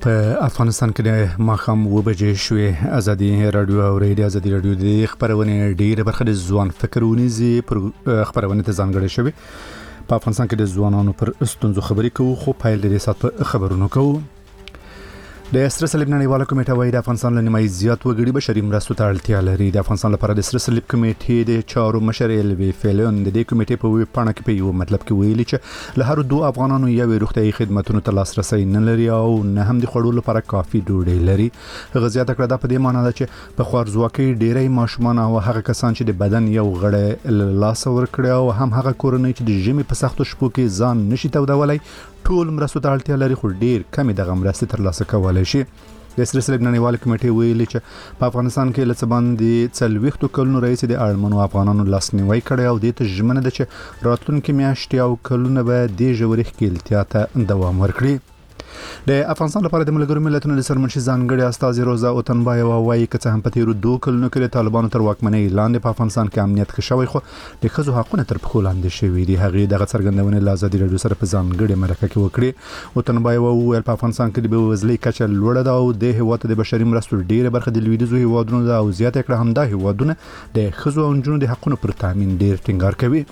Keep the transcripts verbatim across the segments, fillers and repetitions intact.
په افغانستان کې د ماښام و بجې شوې ازادي رادیو او ریډیو ازادي رادیو د خبرونه ډیره برخه د ځوان فکرونیزي پر خبرونه ته ځانګړې شوې په افغانستان کې د ځوانانو پر ستونزو خبرې کوو خو پایل د سات خبرونو کوو د سره صلیب نړیواله کمیټه وايي د افغانستان لنیمای زیات وګړي بشري مرستو ته اړتیا لري د افغانستان لپاره د سره صلیب کمیټې د چارو مشر الوی فیلون د دې کمیټې په وی پاڼه کې په یو مطلب کې ویلي چې له هر دوه افغانانو یو روغتيایي خدماتونو ته لاسرسي نه لري او نه هم د خړو لپاره کافي ډوډۍ لري غزيات کړه د په دې معنی ده چې په خوارزواکۍ ډېری ماشومان او هغه کسان چې د بدن یو غړی لاس ور کړی او هم هغه کورنۍ چې د ژمي په سختو شپو کې ځان نشي تودولای ټول مرستو ته اړتیا لري خو ډیر کمی دغه مرستې ترلاسه کولای شي د سره صلیب نړیواله کمیټې ویلي چې په افغانستان کې لڅ باندې څلويختو کلونو رئیس د اړمنو افغانانو لاسنیوي کړی او د ته ژمنه ده چې راتلونکي میاشتې او کلونه به د جوړې ښکیلتیا ته دوام ورکړي د افغانستان لپاره د ملګرو ملتونو د سرمنشي ځانګړي استاذ روزا اوتنبایوا وايي چې هم په تیرو دوه کلونو کې د طالبانو تر واکمنۍ لاندې په افغانستان کې امنیت ښه شوی خو د ښځو حقونه تر پښو لاندې شوي دي هغه دغه څرګندونه له ازادي رادیو سره په ځانګړي مرکه کې وکړي اوتنبایوا وویل په افغانستان کې د بېوزلۍ کچه لوړه ده او د هیواد د بشري مرستو ډیره برخه د لویدیځو هیوادونو ده او زیاته کړه هم د هیوادونو د ښځو او نجونو د حقونو پر تامین ډیر ټینګار کوي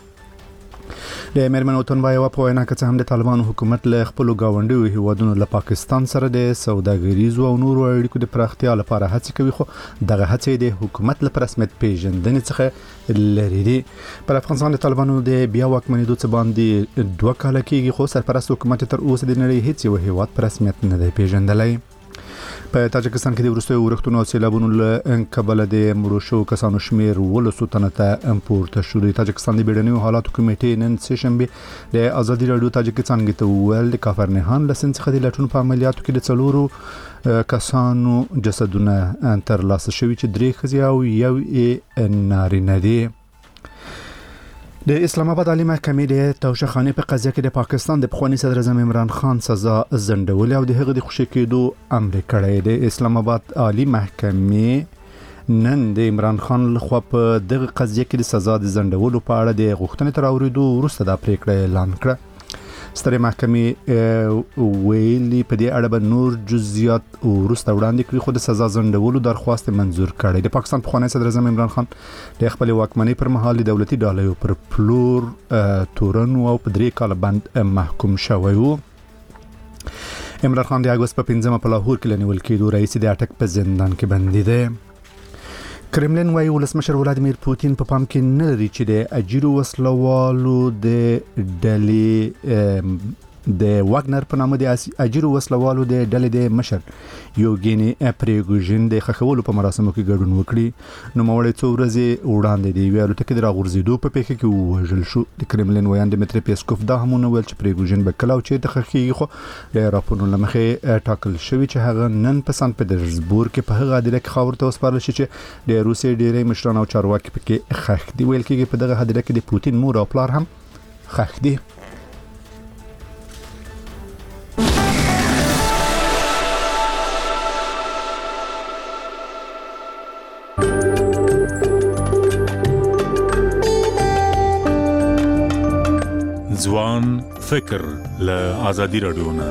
د میرمن اوتنبایوا په وینا کې هم د طالبانو حکومت له خپل گاونډیو هیوادونو له پاکستان سره د سوداګریزو او نورو اړیکو د پراختیا لپاره هڅې کوي خو دغه هڅې د حکومت له رسمیت پیژندنې څخه لري دي پر افغانستان د طالبانو د بیا واکمنېدو څخه باندې دوه کال کېږي خو سرپرست حکومت تر اوسه د نړۍ هیڅ یو هیواد پر رسمیت نه دی پیژندلای په تاجکستان کې د وروستیو ورښتونو او سیلابونو له کبله د مړو شو کسانو شمیر ولسو تنه ته پورته شو د تاجکستان د بیړنیو حالاتو کمیټې نن سه شنبه د ازادي رادیو تاجکستان کې ته ویل د کافرنهان لسن څخه د لټون په عملیاتو کې د څلورو کسانو جسدونه تر لاسه شوي چې درې ښځې او یو نارینه دي د اسلام آباد عالی محکمې د توشخانه په قضیه کې د پاکستان د پخوانی صدر اعظم عمران خان سزا زندول او د هغه د خوشی کېدو امر کړی د اسلام آباد عالی محکمې نن د عمران خان لخوا په دغه قضیه کې د سزا د زندولو په اړه د غوښتنې تر اوریدو وروسته د پریکړه اعلان کړه ستره محکمې ویلي په دې اړه به نور جزئیات وروسته وړاندې کړي خو د سزا زندولو درخواست منزور کړي د پاکستان پخوانی صدر اعظم عمران خان د خپل واکمنۍ پر مهال د دولتي ډالۍ پر پلور تورن او په درې کال بند محکوم شوی و عمران خان د اگست په پنځمه په لاهور کې لنیول کېدو رئیس د اټک په زندان کې بندي دی کرملین وايي ولسمشر ولادیمیر پوتین په پام کې نه لري چې د اجیرو وسلوالو د ډلې د واګنر په نامه د اجیرو وسلوالو د ډلې د مشر یوګینی پریګوژن د خخولو په مراسمو کې ګډون وکړي نو مولې څو ورځې وړاندې دی ویلو ته کې راغورځېدو په پیښه کې وژل شو د کرملین ویان دمیتری پیسکوف دا هم نو ویل چې پریګوژن به کلاو چې د خخېږي خو د راپورونو لمخې ټاکل شوی چې هغه نن په سن پټرزبورګ کې په هغه هدیره کې خاور ته وسپارل شي چې د روسیې ډېرې مشران او چارواکي پکې خخ دی ویل کېږي په دغه هدیره کې د پوتین مور او پلار هم خخ دي ځوان فکر له ازادي رادیو نه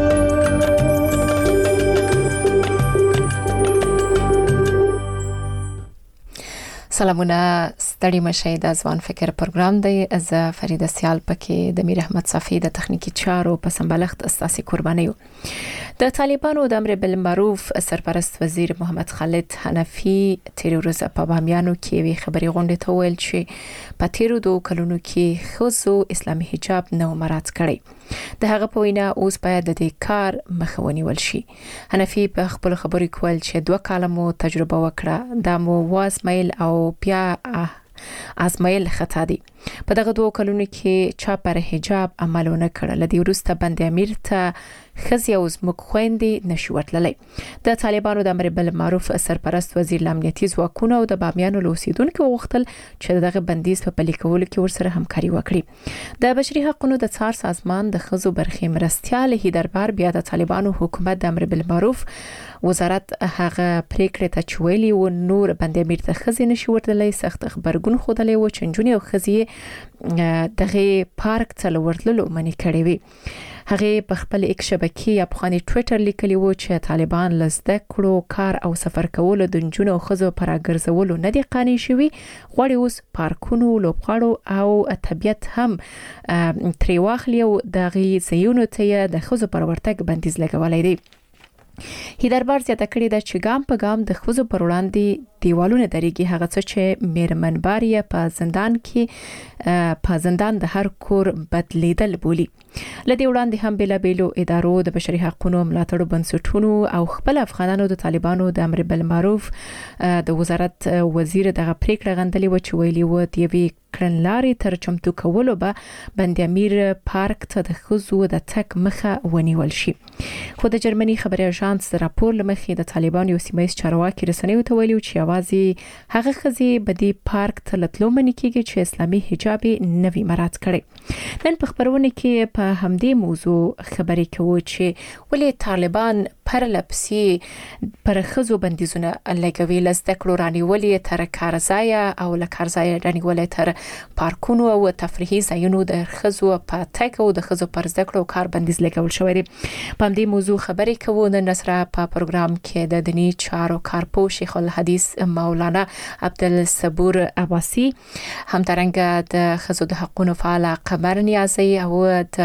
سلامونه ستړي مشه د ځوان فکر پروګرام دی از فریده سیال پکې د میر احمد صفی د تخنیکی چارو په سمبلښت استاسي قربانیو د طالبانو د امر بالمعروف سرپرست وزیر محمد خالد حنفی تیر ورځ په بامیانو کې وی خبري غونډه ته ویل چې په تیرو دوه کلونو کې خصو اسلامي حجاب نو مراد کړي د هغه په وینا اوس باید د دې کار مخاوني ول شي حنفی په خپل خبري کول چې دوه کالمو تجربه وکړه د مو واسمایل او بیا ازمایل خطا دي په دغه دوه کلونو کې چا پر حجاب عملونه کړل لدی ورسته بند امیر ته خزي او زموږ خويندې نشوتللې د طالبانو د امر بالمعروف سرپرست وزیر امنیتي ځواکونه او د بامیانو لوسیدونکو وغوښتل چې دغه بندیز په پلي کولو کې ورسره همکاري وکړي د بشري حقوقو د څار سازمان د خزو برخې مرستيال هیدربار بیا د طالبانو حکومت د امر بالمعروف وزارت هغه پریکړه ته چويلي او نور بند امیر ته خزي نشوتللې سخت خبرګون خودلې و چنجونی او خزي دغه پارک ته ورتللو منی کړی وي هغه په خپل ایکس شبکې یا افغاني ټوئیټر لیکلی و چې طالبان لزده کړو کار او سفر کول د جنونو او خزو پر اګرځولو نه دي قانع شوي، غواړي اوس پارکونو، لوبغاړو او طبيعت هم تری واخلي او د غي زيونو ته د خزو پر ورتګ بندیز لګولای دی. هیدربار زیاته کړې ده چې ګام په ګام د خزو پر وړاندې دیوالونه درېږي، هغه څه چې میرمنبار یې په زندان کې په زندان د هر کور بدلیدل بولی. لدې وړاندې هم بلا بیلو ادارو د بشري حقوقو ملاتړو بنسټونو او خپل افغانانو د طالبانو د امر بالمعروف د وزارت وزیر دغه پریکړه غندلې و چې ویلي و د یوې کړنلارې تر چمتو کولو به بند امیر پارک ته د خزو د تک مخه ونیول شي. خو د جرمني خبري اژانس راپور لمخې د طالبانو یو سیمایي چارواکي رسنیو ته ویلي چې یوازې هغه خزي بدی پارک ته لتلو منی کېږي چې اسلامي حجاب نوی مراد کړي. نن په خبرونه کې په همدې موضوع خبرې کوو چې ولې طالبان پرلپسې پر خزو بندیزونه لګوي، لزده کړو رانیولې تر کارځای او لکارځای رانیولې تر پارکونو او تفریحي ځایونو د خزو په تک او د خزو پر زده کړو کار بندیز لګول شوی دی. په همدې موضوع خبرې کوو نن سره په پروګرام کې د دینی چارو کارپو شیخ الحدیث مولانا عبدالصبور عباسی، همدارنګه د خزو د حقوقو فعال قمر نیازی او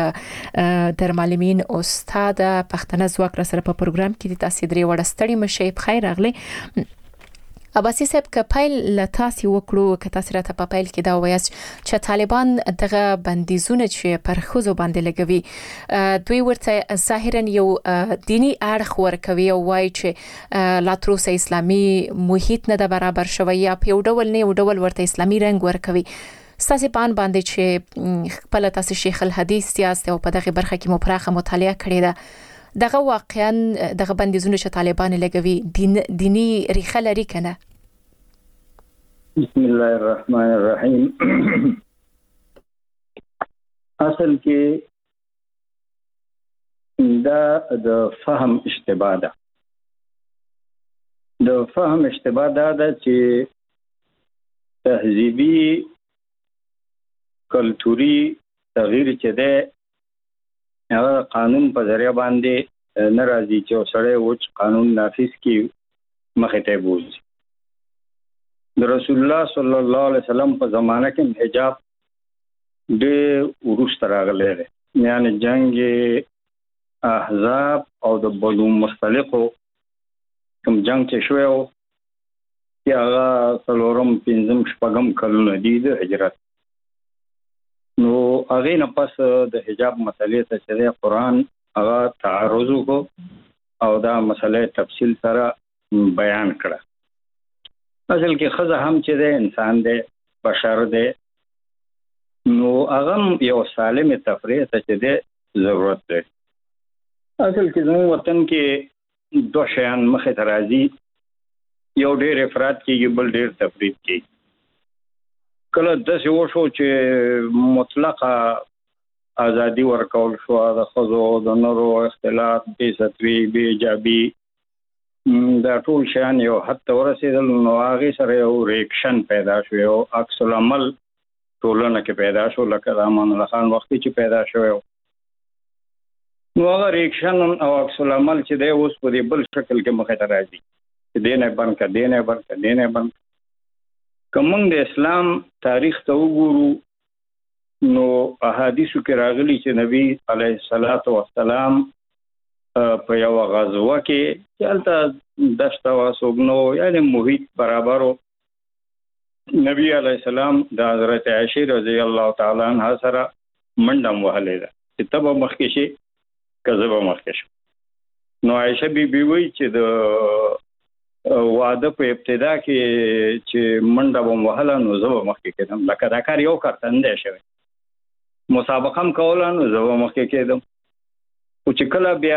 د درمالمین استاد پښتنه ځواک سره په پروګرام کې د تاسو درې وړ ستړي مشه بخیر راغلی. عباسی صاحب که پیل لتاسی وکړو که تاسو راته په پیل کې دا وایاست چې طالبان دغه بندیزونه چې پر خزو باندې لګوي دوی ورته ظاهرا یو دینی اړخ ورکوي او وایي چې لا تر اوسه اسلامي محیط نه د برابر شوی یا په یو ډول نه یو ډول ورته اسلامي رنګ ورکوي. ستاسو پان باندې چې خپل تاسو شیخ الحدیث یاست او په دغه برخه کې مو پراخه مطالعه کړې ده، دغه واقعا دغه بندیزونه چې طالبان لګوي دین دینی ریخه لري کنه؟ بسم الله الرحمن الرحیم. اصل کې دا د فهم اشتباه ده. د فهم اشتباه ده چې تهذیبي کلتوري تغییر چې ده هغه قانون په ذریعہ باندې ناراضي چې سړی وچ قانون نافذ کی مخه ته بوزي. د رسول الله صلی الله علیه وسلم په زمانه کې حجاب د ورست راغلی دی، یعنی جنگ احزاب او د بلو مختلفو کوم جنگ چې شوی او چې هغه څلورم پنځم شپږم کلونه دي د هجرت. نو هغه نه پس د حجاب مسلې ته چې قرآن هغه تعرض وکړو او دا مسله تفصیل سره بیان کړه. اصل کې خزه هم چې د انسان دی، بشر دی، نو هغه یو سالم تفریح ته چې د ضرورت دی. اصل کې زموږ وطن کې دوه شیان مخې ته راځي، یو ډېر افراط کېږي، بل ډېر تفریط کېږي. کله داسې وشو چې مطلقه ازادي ورکول شو د ښځو د نرو اختلاط بې ستوي بې حجابي دا ټول شیان یو حد ته ورسېدل، نو هغې سره یو ریکشن پیدا شو، یو عکس العمل ټولنه کې پیدا شو، لکه د امان الله خان وختي چې پیدا شوی. نو هغه ریکشن او عکس العمل چې دی اوس په دې بل شکل کې مخې ته راځي چې دی نه بند کړه، دی نه بند کړه، دی نه بند. که موږ د اسلام تاریخ ته وګورو نو احادیثو کې راغلي چې نبی علیه الصلاۃ والسلام په یو غزوه کې چې هلته دشت وه څوک نه و، یعنې محیط برابر و. نبی علیه السلام د حضرت عایشې رضی الله تعالی عنها سره منډه هم وهلې ده چې ته به مخکې شې که زه به مخکې شم. نو عایشه بي بي وایي چې د واده په ابتدا کې چې منډه به وهله نو زه به مخکې کېدم، لکه دا کار یو کارتندی شوی، مسابقه هم کوله نو زه به مخکې کېدم. خو چې کله بیا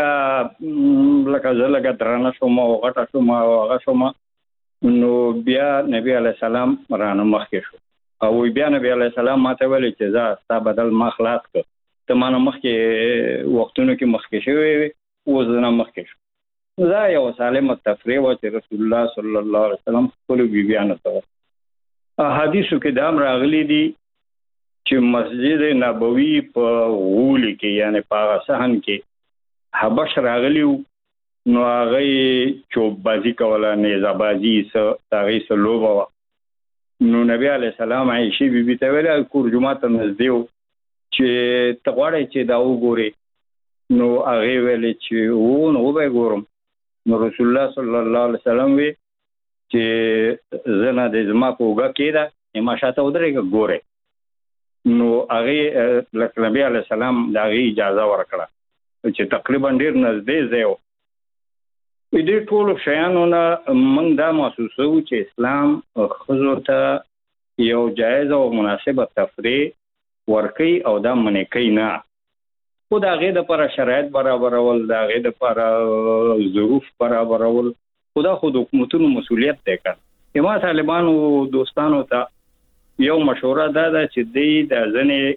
لکه زه لږه درانه شوم او غټه شوم او هغه شوم نو بیا نبی علیه السلام رانه مخکې شو او بیا نبی علیه السلام ماته ویلي چې زه ستا بدل ما خلاص کړ، ته ما نه مخکې وختونو کې مخکې شوی اوس زه نه مخکې شو. دا یو سالمه تفریح وه چې رسول الله صلی الله علیه وسلم خپلو بیبیانو ته. احادیثو کې دا هم راغلي دي چې مسجد نبوي په غول کې یعنی په صحن کې حبش راغلیو نو هغه چوب بازی کوله نیزه بازی سره هغه سره لوبه نو نبی علی السلام عائشه بیبي ته ویل کور جمعه ته نږدې چې تغواړي چې دا وګوري نو هغه ویل چې و نو به ګورم نو رسول الله صلی الله علیه وسلم وی چې زنه د زما په وګه کې دا ما شاته ودرېږه ګوره نو هغه لکه نبی علی السلام دا غي اجازه ورکړه چې تقریبا ډیر نږدې ځای دې ټول شیانو نه موږ دا محسوسو چې اسلام خزو ته یو جایز او مناسبه تفریح ورکی او دا منې کوي نه خو دا غي د پر شرایط برابرول دا غي د پر ظروف برابرول خدا خود حکومتونو مسؤلیت دی کړ یما طالبانو دوستانو ته یو مشوره دا ده چې د ځنې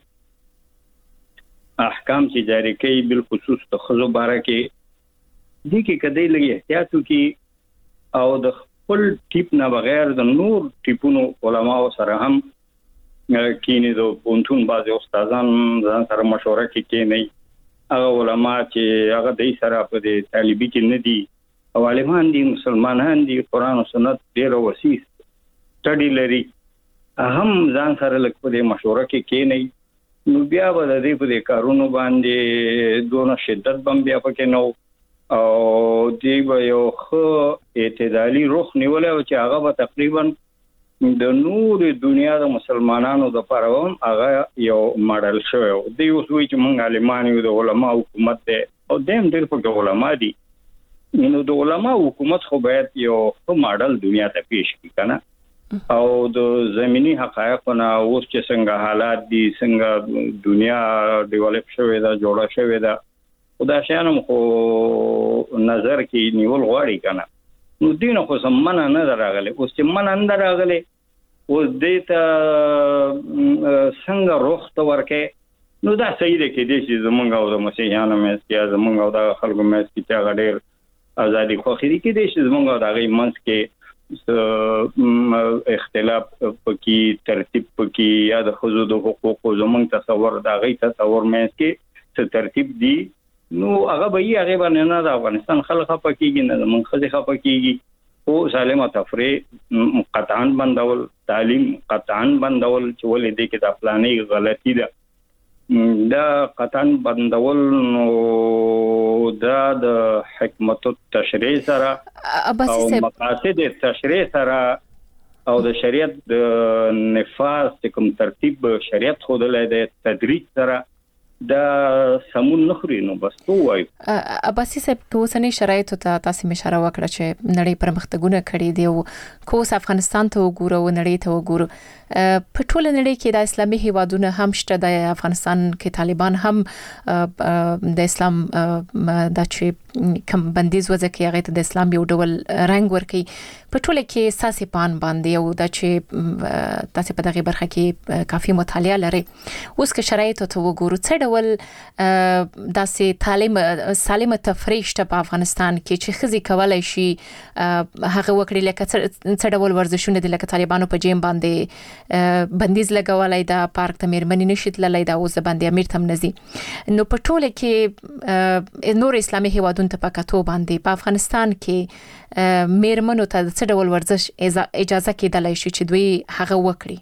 احکام چې جاری کوي بل خصوص د خزو باره کې دي کې کدی لګي احتیاط وکي او د خپل ټیپ نه بغیر د نور ټیپونو علما سره هم کینې د پونتون بعض استادان ځان سره مشوره کوي کې نه هغه علما چې هغه د سره په دې طالبي کې نه دي او عالمان دي مسلمانان دي قران او سنت ډېر وسیع سټډي لري هم ځان سره لکه په دې مشوره کې کې نه نو بیا به د دې په دې کارونو باندې دونه شدت بم بیا پکې نو او دی به یو خو اعتدالي رخ نیولای او چې هغه به تقریبا د نور دنیا د مسلمانانو د پروم هغه یو ماډل شوی دی اوس وی چې مونږ عالمان یو د علما حکومت دی او دیم ډېر په علما دي نو د علما حکومت خو باید یو ماډل دنیا ته پیش کړي کنه او د زمینی حقایقونه اوس چې څنګه حالات دي څنګه دنیا ډیولپ شوې ده جوړه شوې ده خدا شانم خو نظر کې نیول غواړي کنه نو دینه خو سمنه نه راغله اوس چې من نه راغله اوس دې ته څنګه روخ ته ورکه نو دا صحیح دی کې دې چې زمونږ او د مسیحیانو مېس کې زمونږ او د خلکو مېس کې چې غډیر ازادي خو خېری کې دې چې زمونږ او د غي منځ کې اختلاف پکې ترتیب پکې یا د حقوق د حقوق زمونږ تصور د غي تصور مېس کې څه ترتیب دی نو هغه به یې هغه باندې نه د افغانستان خلک پکېږي نه موږ خځې پکېږي او سالمه تفریح قطعاً بندول تعلیم قطعاً بندول چې ولې دې کې د پلانې غلطي ده دا قطعاً بندول نو دا د حکمت التشریع سره او مقاصد التشریع سره او د شریعت د نفاذ کوم ترتیب شریعت خودلای د تدریج سره دا سمون نخري نو بس توای اباسي صاحب کوسنی شرایط ته تاسو اشاره وکړه چې نړۍ پرمختګونه کړي دي او کوس افغانستان ته وګورو نړۍ ته وګورو په ټول نړۍ کې د اسلامي هیوادونو هم شته د افغانستان کې طالبان هم د اسلام د چې کم بندیز وځي هغه ته د اسلام یو ډول رنگ ورکي په ټول کې اساسي پان باندې او د چې تاسو په دغه برخه کې کافي مطالعه لري اوس که شرایط ته وګورو څه ډول داسې تعلیم سالمه تفریح شته په افغانستان کې چې خزي کولای شي هغه وکړي لکه څه ډول ورزشونه د لکه طالبانو په جیم باندې بندیز لګولای دا پارک ته مېرمنې نشي تللی دا اوس باندې امیر تم نزي نو په ټوله کې نور اسلامي هیوادونو ته پکاتو باندې په افغانستان کې مېرمنو ته څه ډول ورزش اجازه کېدلای شي چې دوی هغه وکړي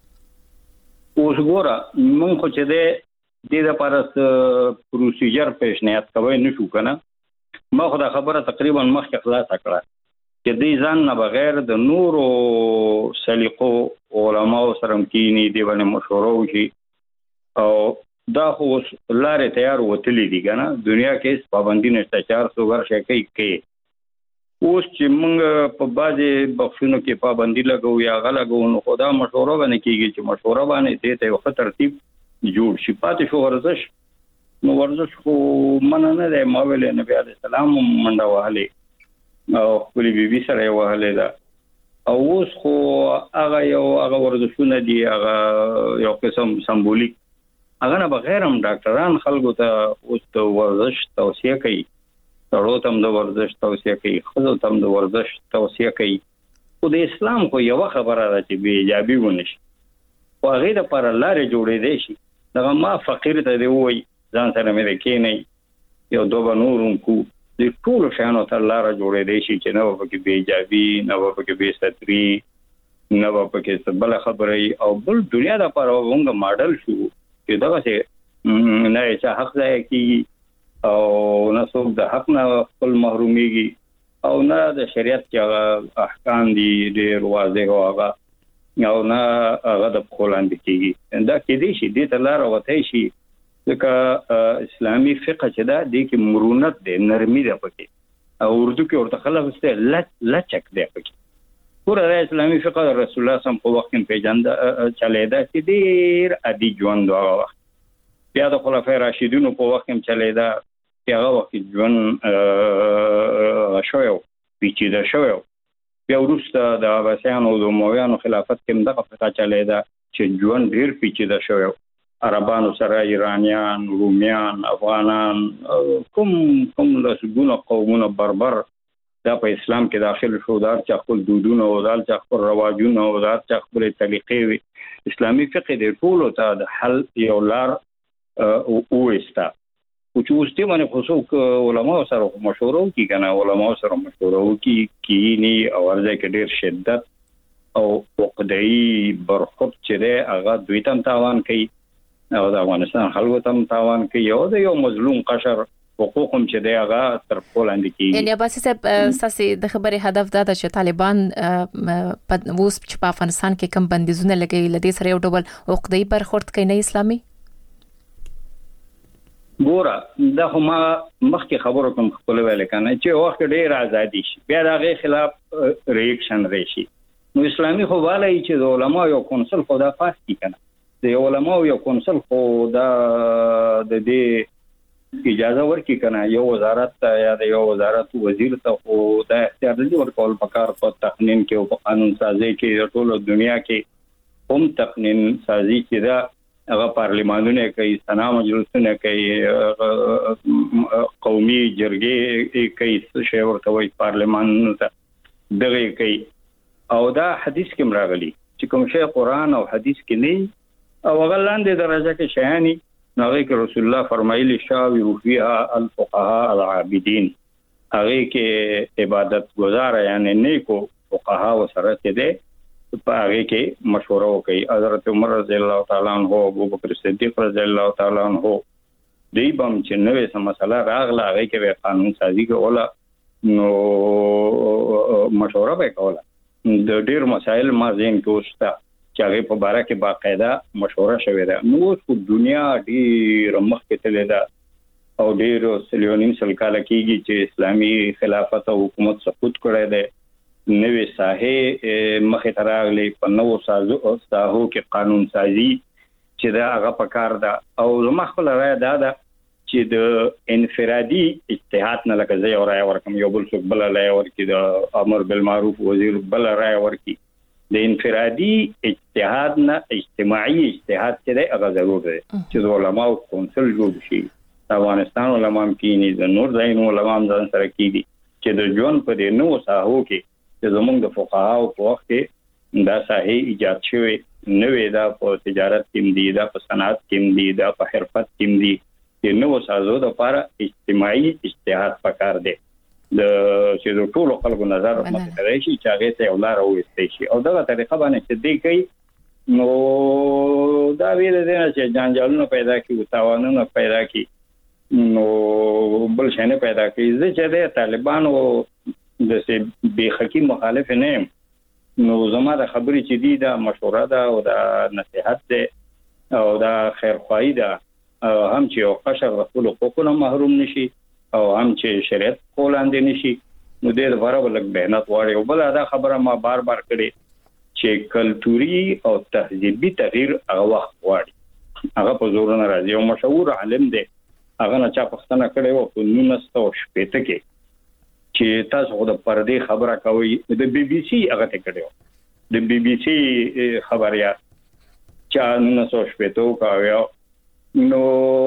اوس ګوره مونږ خو چې د دې لپاره پروسیجر پیشنهاد کوي نشو کنه ما خو دا خبره تقریبا مخکې خلاص کړه چې دې ځان نه بغیر د نورو سلیقو علماء سره کینی دی باندې مشوره وشي او دا خو لارې تیار وتلې دي کنه دنیا کې پابندي نشته چار سو ورشه کوي کې اوس چې موږ په بازي بخښونو کې پابندي لګو یا غلګو نو خدا مشوره باندې کیږي چې مشوره باندې دې ته یو ترتیب جوړ شي پاتې شو ورزش نو ورزش خو من نه دی ما ویل نبی عليه السلام منډه وهلې او خپل بیبي سره وهلې ده او اوس خو هغه یو هغه ورزشونه دي هغه یو قسم سمبولیک هغه نه بغیر هم ډاکټران خلکو ته اوس د ورزش توصیه کوي سړو ته هم د ورزش توصیه کوي ښځو ته هم د ورزش توصیه کوي خو د اسلام خو یو خبره ده چې بې ایجابي ونه شي او هغه د پر لارې جوړې دي شي دا ما فقیر ته دی وای ځان سره مې کې نه یو دوه نورم کو د ټول شانو ته لار جوړې دي شي چې نو پکې بیجابي نو پکې بي ستري نو پکې بل خبري او بل دنیا د پر وګ ماډل شو چې دا څه نه چې حق ځای کی او نه څوک د حق نه خپل محروميږي او نه د شریعت کې احکام دي ډېر واضح او هغه او نه هغه د خلاند کیږي دا کې دي شي د تلار وته شي ځکه اسلامي فقه چې دا د کې مرونت دی نرمي ده پکې او اردو کې ورته خلک واستې لچ لچک دی پکې ګوره اسلامي فقه رسول الله صم په وخت کې پیژاند چلیدا چې ډېر ادي ژوند هغه وخت بیا د خلفای راشدینو په وخت کې چلیدا چې هغه وخت ژوند شویو پیچیده شویو بیا وروسته د عباسیانو او د امویانو خلافت کې دغه پتا چلیدا چې ژوند ډېر پیچیده شویو عربانو سره ایرانیان رومیان افغانان کوم کوم لسګونه قومونه بربر دا په اسلام کې داخل شو دا چې خپل دودونه او دال چې خپل رواجونه او دا چې خپل طریقې وي اسلامي فقه د ټولو ته د حل یو لار او وستا او چې اوس دې باندې خصوص علماء سره مشوره وکړي کنه علماء سره مشوره وکړي کینی او ورځ کې ډېر شدت او وقدعي برخط چې ده هغه دوی تم تاوان کوي او د افغانستان خلکو تم تاوان کوي او د یو مظلوم قشر حقوقم چې دی هغه تر پولاند کې یعنی عباسي صاحب اساسي د خبرې هدف دا ده چې طالبان په اوس په افغانستان کې کم بندیزونه لګي لدې سره یو ډول عقدي برخورد کوي نه اسلامي ګوره دا خو ما مخکې خبرو کوم خپل ویل کنه چې وخت ډېر ازادي شي بیا دغه خلاف ریاکشن راشي نو اسلامي خو والي چې د علماء یو کونسل خو دا پاس کی کنه د علماء یو کونسل خو دا د دې اجازه ورکړي کنه یو وزارت یا د یو وزارت وزیر ته خو دا اختیار دی ورکول پکار په تقنین کې او په قانون سازي کې ټول دنیا کې هم تقنین سازي کې دا هغه پارلیمانونه کوي سنا مجلسونه کوي قومي جرګې کوي څه ورته وایي پارلیمان ته دغه کوي او دا حدیث کې مراغلي چې کوم شی قرآن او حدیث کې نه او غلاندې درجه کې شایاني نغی که رسول الله فرمایلی شاوی فیها الفقهاء العابدین هغه کې عبادت گزار یعنی نیکو فقها و سره کې ده په هغه کې مشوره وکي حضرت عمر رضی الله تعالی عنہ ابو بکر صدیق رضی الله تعالی عنہ دی بم چې نوې سم مسله راغله هغه کې قانون سازي کوله نو مشوره وکوله د ډېر مسائل ما زین کې وستا چې هغه په باره کې باقاعده مشوره شوې ده نو اوس دنیا ډېر مخکې تللې ده او ډېر سلیونین سل کال کېږي چې اسلامي خلافت او حکومت سقوط کړی دی نوې ساحې مخې ته راغلي په نوو سازو ساحو کې قانون سازي چې دا هغه پکار ده او زما خپل رایه دا ده چې د انفرادي اجتهاد نه لکه زه یو رایه ورکم یو بل څوک بله رایه ورکړي د امر بالمعروف وزیر بله رایه ورکړي د انفرادي اجتهاد نه اجتماعي اجتهاد چې دی هغه ضرور دی چې د علماو کونسل جوړ شي د افغانستان علما هم کېني د نور ځایونو علما هم ځان سره کېږي چې د ژوند په دې نوو ساحو کې چې زموږ د فقهاو په وخت کې دا ساحې ایجاد شوې نوې دا په تجارت کې دي دا په صنعت کې دي دا په حرفت کې دي چې نوو سازو د لپاره اجتماعي اجتهاد پکار دی د چې د ټولو خلکو نظر متوجه شي چې هغه ته ولار وستې شي او دغه طریقه باندې چې دی کوي نو دا ویل دي چې جنجالونه پیدا کیږي تاوانونه پیدا کیږي نو بل شنه پیدا کیږي چې د طالبانو د سه بهخکی مخالف نه نو زما د خبرې چې دی دا مشوره ده او دا نصيحت ده او دا خیرخواهی ده هم چې او قشر رسول حقوقونه محروم نشي او هم چې شریعت کولاندې نشي نو دې لپاره ولک مهنت واړي او بل دا خبره ما بار بار کړې چې کلتوري او تهذیبي تغییر هغه وخت واړي هغه په زور نه راځي او مشهور عالم دی هغه نه چا پښتنه کړي وو په نولس سوه شپږ کې چې تاسو د پردې خبره کوي د بي بي سي هغه ته کړو د بي بي سي خبریا چا نولس سوه شپږ کاوه نو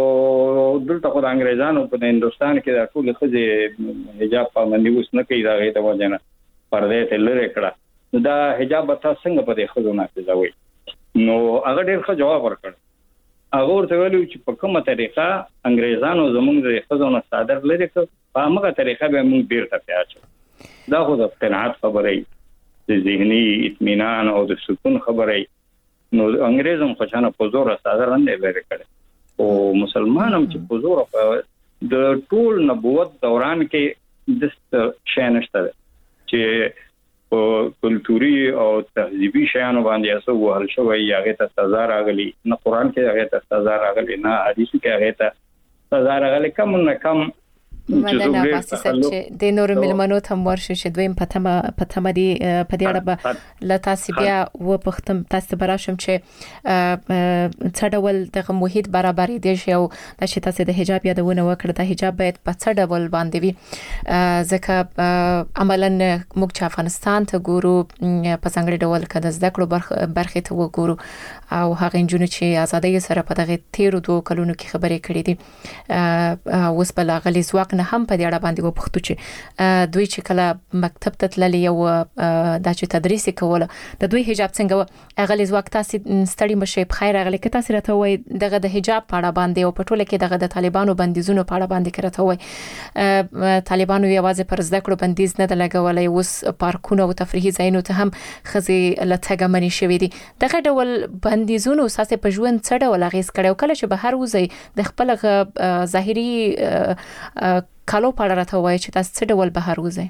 دلته خو د انګريزانو په هندستان کې د ټول خځې حجاب پابندي وس نه کوي دا غي ته وځنه پردې ته لری کړه نو دا حجاب تاسو څنګه په دې خځو نافذوي نو هغه ډېر ښه جواب ورکړ. هغه ورته ویلو چې په کومه طریقه انګريزانو زموږ د خزانه صادر لري که په هغه طریقه به موږ بیرته پیاچو. دا خو د قناعت خبره د ذهني اطمینان او د سکون خبره. نو انګريزم خو چانه په زور صادر نه لري کړي او مسلمانم چې په زور په د ټول نبوت دوران کې د شانشته چې په کلتوري او تهذیبي شیانو باندې اسو وهل شوی هغه ته سزا راغلی، نه قران کې هغه ته سزا راغلی، نه حدیث کې هغه ته سزا راغلی. کم نه کم مننه باسي صاحب چې د نور ملمنو ته ورشو چې دویم پتمه پتمه دی په دې اړه به ل تاسو بیا و پختم تاسو براشم چې څه ډول د محیط برابرۍ دی او د چې تاسو د حجاب یادونه وکړه د حجاب باید په څه ډول باندې وي ځکه عملاً موږ چې افغانستان ته ګورو په څنګه ډول کده زده کړو برخه ته وګورو او هغه جنونو چې ازادۍ سره په دغه تیرو دوه کلونو کې خبرې کړې دي اوس په لاغلي ځواک نه هم په دې اړه باندې وپختو چې دوی چې کله مکتب ته تللی او د چې تدریس کوله د دوی حجاب څنګه اغلی ځواک تاسو ستړي مشه په خیر اغلی که تاسو راته وای دغه د حجاب په اړه باندې او په ټوله کې دغه د طالبانو بندیزونو په اړه باندې کړه وای طالبانو یوازې پر زده کړو بندیز نه د لګولای اوس پارکونه او تفریحي ځایونو ته هم خزي لټګه منی شوې دي. دغه ډول بندیزونو ساسه په ژوند څه ډول اغیز کړو کله چې بهر وځي د خپل ظاهري کالو پاره راته وای چې تاسو څه ډول بهر وځي؟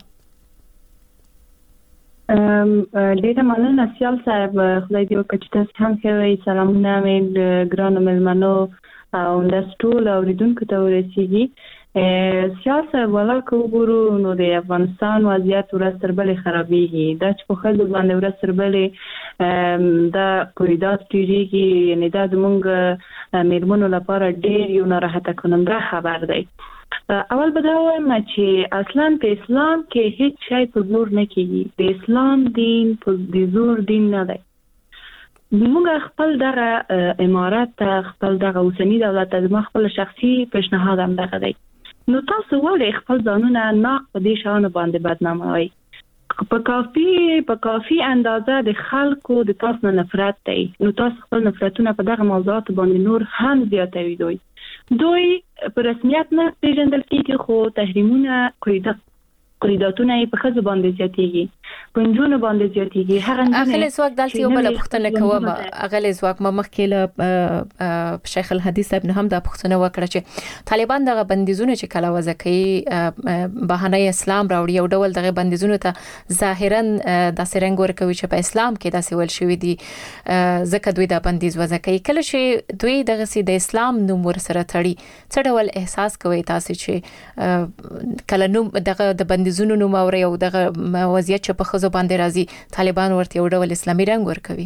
ام ډیره مننه سیال صاحب، خدای دې وکړي چې تاسو هم ښه سلامونه مې ګران ملمنو او د ټول اوریدونکو ته ورسیږي. سیال صاحب ولا کوګورو نو د افغانستان وضعیت ورځ تر بلې خرابېږي. دا چې په خلکو باندې ورځ تر بلې دا کوریدات کیږي، یعنی دا زموږ میرمنو لپاره ډېر یو ناراحته کننده خبر دی. اول به دا وایم چې اصلا په اسلام کې هیڅ شی په زور نه کیږي. د اسلام دین په زور دین نه دی. موږ خپل دغه امارات ته خپل دغه اوسنی دولت ته خپل شخصي پیشنهاد هم دغه دی. نو تاسو ولې خپل ځانونه ناق په دې شانو باندې بدناموئ؟ په کافي په کافي اندازه د خلکو د تاسو نفرت دی. نو تاسو خپل نفرتونه په دغه موضوعات باندې نور هم زیاتوي. دوی دوی په رسمیت نه پیژندل کیږي خو تحریمونه قیدات قیداتونه په خزو باندې زیاتېږي، پنځونه باندې زیاتېږي. هغه اغلی زواک دلته یو بل پختنه کوم اغلی زواک ما مخکې له شیخ الحدیث ابن هم د پختنه وکړه چې طالبان دغه بندیزونه چې کله وځکې بهانه اسلام راوړي او ډول دغه بندیزونه ته ظاهرا د سرنګ ورکوي چې په اسلام کې داسې ول شوی دي ځکه دوی د بندیز وځکې کله چې دوی دغه سي د اسلام نوم ور سره تړي څه ډول احساس کوي تاسو چې کله نوم دغه د بندیزونو نوم اوري او دغه وضعیت چې په خزو باندې راځي طالبان ورته یو ډول اسلامي رنګ ورکوي؟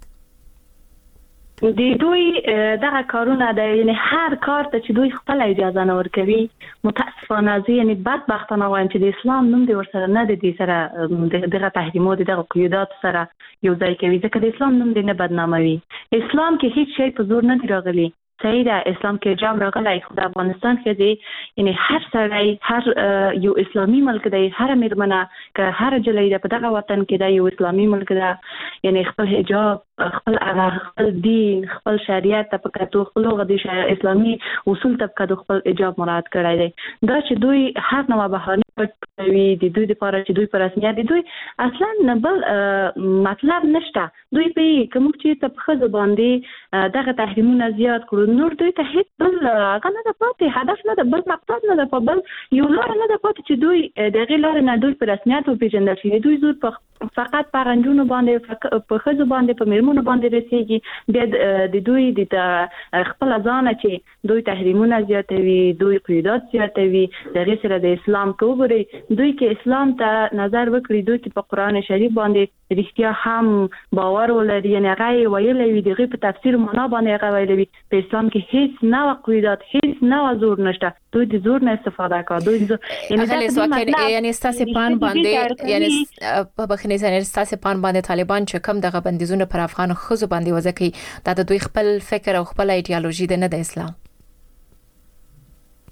د دوی دغه کارونه د یعنی هر کار ته چې دوی خپل اجازه نه ورکوي متاسفانه زه یعنی بدبختانه وایم چې د اسلام نوم دی ورسره نه دی سره دغه تحریمات دغه قیودات سره یو ځای کوي ځکه د اسلام نوم دی نه بدناموي. اسلام کې هیڅ شی په زور نه دی راغلی. صحیح ده اسلام کې جام راغلی خو د افغانستان کې دی یعنی هر سړی هر یو اسلامي ملک دی، هر میرمنه که هر جلۍ ده په دغه وطن کې دی یو اسلامي ملک ده. یعنی خپل حجاب خپل خپل دین خپل شریعت ته په کتو خپل غدي اسلامي اصول ته په کتو خپل حجاب مراد کړی دی. دا چې دوی هر نوع بهانه پټوي د دوی لپاره چې دوی پر رسمیت دي دوی اصلا نه بل مطلب نشته. دوی په کوم چې په خزو باندې دغه تحریمونه زیات کړو نور دوی ته هیڅ بل هغه نه ده پاتې، هدف نه ده، بل مقصد نه ده، په بل یو لار نه ده پاتې چې دوی دغه لار نه دوی په رسمیت وپېژندل شي. دوی زور په فقط په رنجونو باندې په خزو باندې په میرمنو باندې رسېږي. بیا د دوی د خپل ځان چې دوی تحریمونه زیاتوي، دوی قیودات زیاتوي. دغه سره د اسلام کوبري دوی کې اسلام ته نظر وکړي، دوی چې په قران شریف باندې رښتیا هم باور ولري یعنی هغه ویلي وي دغه په تفسیر معنا باندې هغه ویلي وي په اسلام کې هیڅ نه قیودات هیڅ نه زور نشته. دوی د زور نه استفاده کوي. دوی یعنی یعنی ستاسو پان باندې یعنی په بخنه سره ستاسو پان باندې طالبان چې کم دغه بندیزونه پر افغان خزو باندې وځي دا د دوی خپل فکر او خپل ایدئولوژي ده نه د اسلام.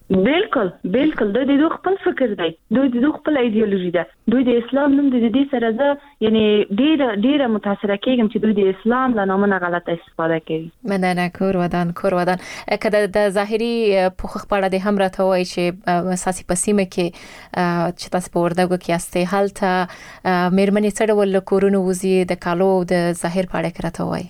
بالکل بالکل دوی د خپل فکر دی دوی د خپل ایدئولوژي ده دوی د اسلام نوم د دې سره زه یعنی ډیره ډیره متاثره کېږم چې دوی د اسلام له نامه غلطه استفاده کوي. مننه کور ودان کور ودان کله د ظاهري پوښښ پړه د هم راته وای چې اساسي پسیمه کې چې تاسو په وردګو کې استه حالت مېرمنې څه ډول کورونو وزي د کالو د ظاهر پړه کې راته وای.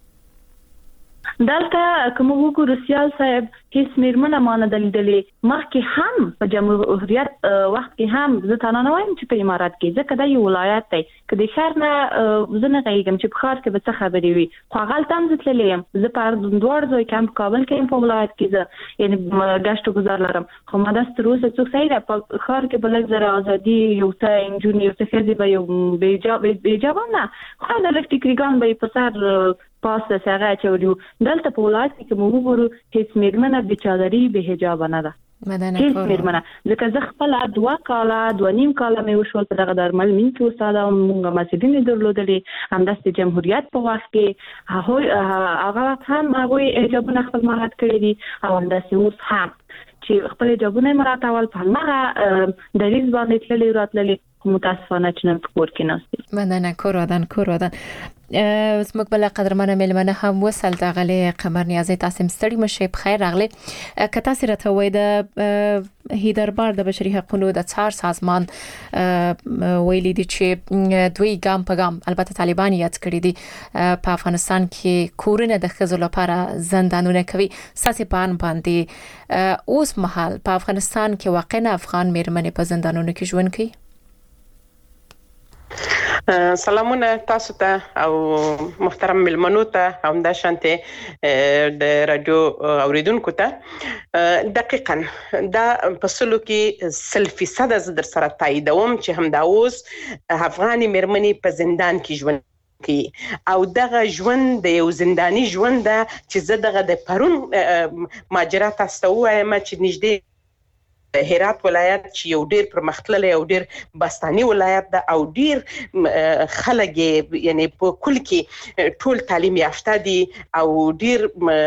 دلته کوم وګورو سیال صاحب هیڅ میرمنه مانه دلیدلې مخکې هم په جمهوریت وخت کې هم زه تاسو نه وایم چې په امارات کې ځکه دا یو ولایت دی کله شهر نه زه نه غږیږم چې په خار کې به څه خبرې وي خو هغه تم ځتلې يم زه په دوړ ځای کمپ کابل کې په ولایت کې زه یعنی ګاشتو گزار لرم خو ما د ستروسه څو ځای په خار کې بل زره ازادي یو ته انجونی یو ته خزي به یو بیجاب بیجاب نه خو د الکتریکان به په سر پاسه سره چوریو دلته په ولایت کې مو وګورو هیڅ میرمنه بچادری به حجاب نه ده هیڅ میرمنه ځکه زه خپل دوا کاله دوه نیم کاله مې وشول په دغه درمل من کې استاد مونږه مسیدینې درلودلې همداسې جمهوریت په وخت کې هغه هغه هم هغه حجابونه خپل مراعات کړی دي او همداسې اوس هم چې خپل حجابونه مراعات اول په هغه د ریز باندې تللی راتللی متاسفانه چې نن په کور کې ناستې. مننه کور ودان کور ودان زموږ بل قدرمنه ملمنه هم وصل د غلي قمر نیازي تاسو ستړي مشه بخیر راغلي که تاسو راته وای د هیدربار د بشري حقوقو د څار سازمان ویلي دي چې دوی ګام په ګام البته طالبان یاد کړی دي په افغانستان کې کورونه د خزو لپاره زندانونه کوي ساسي پان باندې اوس مهال په افغانستان کې واقعا افغان میرمنې په زندانونو کې ژوند کوي. سلامونه تاسو ته او محترم ملمنو ته هم د شانته د رادیو اوریدونکو ته دقیقاً دا په سلو کې سل فیصد از در سره تاییدوم چې هم دا اوس افغاني مېرمنې په زندان کې ژوند کوي او دغه ژوند د یو زنداني ژوند ده چې زه دغه د پرون ماجرا تاسو ته وایم چې نږدې هرات ولایت چې یو ډیر پرمختللی او ډیر بستاني ولایت ده او ډیر خلک یعنی په کل کې ټول تعلیم یافته دي او ډیر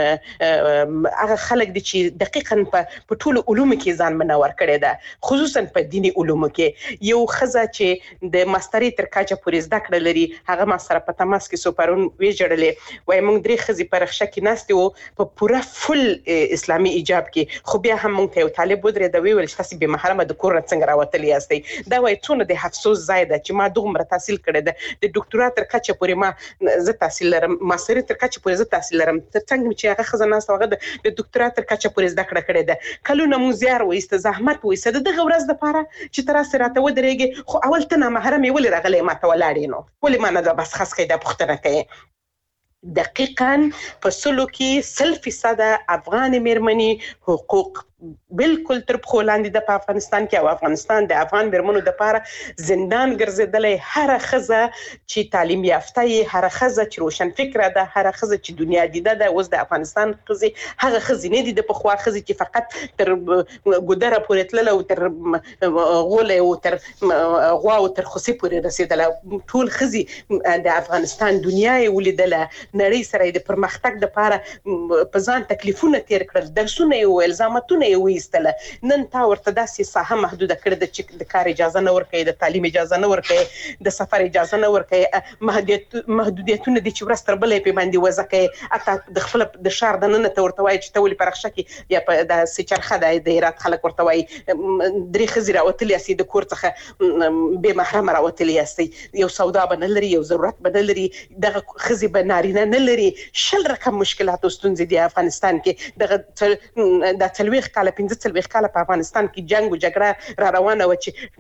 هغه خلک دي چې دقیقاً په ټول علومو کې ځان منور کړي ده خصوصا په دینی علومو کې یو خزه چې د ماستری تر کاچه پورې زده کړه لري هغه ما سره په تماس کې سوپرون ویجړلې وای موږ درې خزي پر رخصه کې ناستو په پوره فل اسلامي ایجاب کې خو بیا هم موږ ته یو طالب ودرې د ویل چې تاسو به محرمه د کور څنګه راوتلی یاستئ دا وای څونه د افسوس ځای ده چې ما دومره تحصیل کړی ده د ډاکټرا تر کچه پورې ما زه تحصیل لرم ماستری تر کچه پورې زه تحصیل لرم تر څنګه چې هغه خزانه هغه د ډاکټرا تر کچه پورې زده کړه کړې ده کلونه مو زیار وایسته زحمت وایسته دغه ورځ د پاره چې تر سره راته ودرېږي خو اول ته نه محرم ولې راغلی ما ته ولاړې نو ولې ما نه دا بس خاص کېده پوښتنه کوي دقیقاً په سلو کې سل فیصد افغان مېرمنې حقوق بالکل تر په لاندې د افغانستان کې او افغانستان د افغان مېرمنو د لپاره زندان ګرځیدلې هر خزه چې تعلیم یافته یې هر خزه چې روشن فکره ده هر خزه چې دنیا دیده ده اوس د افغانستان خزي هغه خزي نه دي د پخوا خزي چې فقط تر ګودره پورې تلله او تر غوله او تر غوا او تر خوسي پورې رسیدله ټول خزي د افغانستان دنیا یې ولیدله نړۍ سره د پرمختګ لپاره په ځان تکلیفونه تیر کړل درسونه او الزاماتونه ویستله نن تا ورته داسې ساحه محدوده کړې ده چې د کار اجازه نه ورکوي د تعلیم اجازه نه ورکوي د سفر اجازه نه ورکوي محدودیتونه دي چې ورځ تر بلې په باندې وضع کوي حتی د خپل د ښار دننه ته ورته وایي چې ته ولې په رخصه کې یا په داسې چرخه ده د هرات خلک ورته وایي درې ښځې راوتلي یاستئ د کور څخه بې محرمه راوتلي یاستئ یو سودا به نه لري یو ضرورت به نه لري دغه ښځې به نارینه نه لري شل رقم مشکلات او ستونزې دي افغانستان کې دغه د څلوېښت کاله پنځه څلوېښت کاله په افغانستان کې جنگ او جګړه را روانه وه چې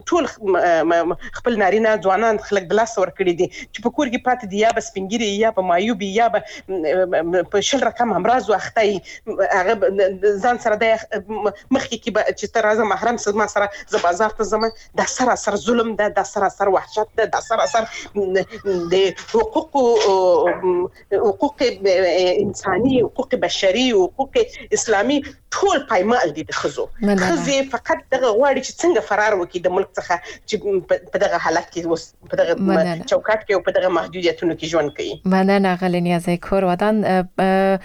ټول خپل نارینه ځوانان خلک د لاسه ورکړي دي چې په کور کې پاتې دي یا به سپین ږیري یا به معیوب یا به په شل رقم امراض اخته وي هغه ځان سره د مخکې کې چې ته راځه محرم سه ما سره زه بازار ته ځم دا سراسر ظلم ده دا سراسر وحشت ده دا سراسر د حقوقو حقوق انساني حقوق بشري حقوق اسلامي ټول پایمال دي د خزو خزي فقط دغه غواړي چې څنګه فرار وکړي د ملک څخه چې په دغه حالت کې اوس په دغه چوکاټ کې او په دغه محدودیتونو کې ژوند کوي. مننه غلنیازه کور ودان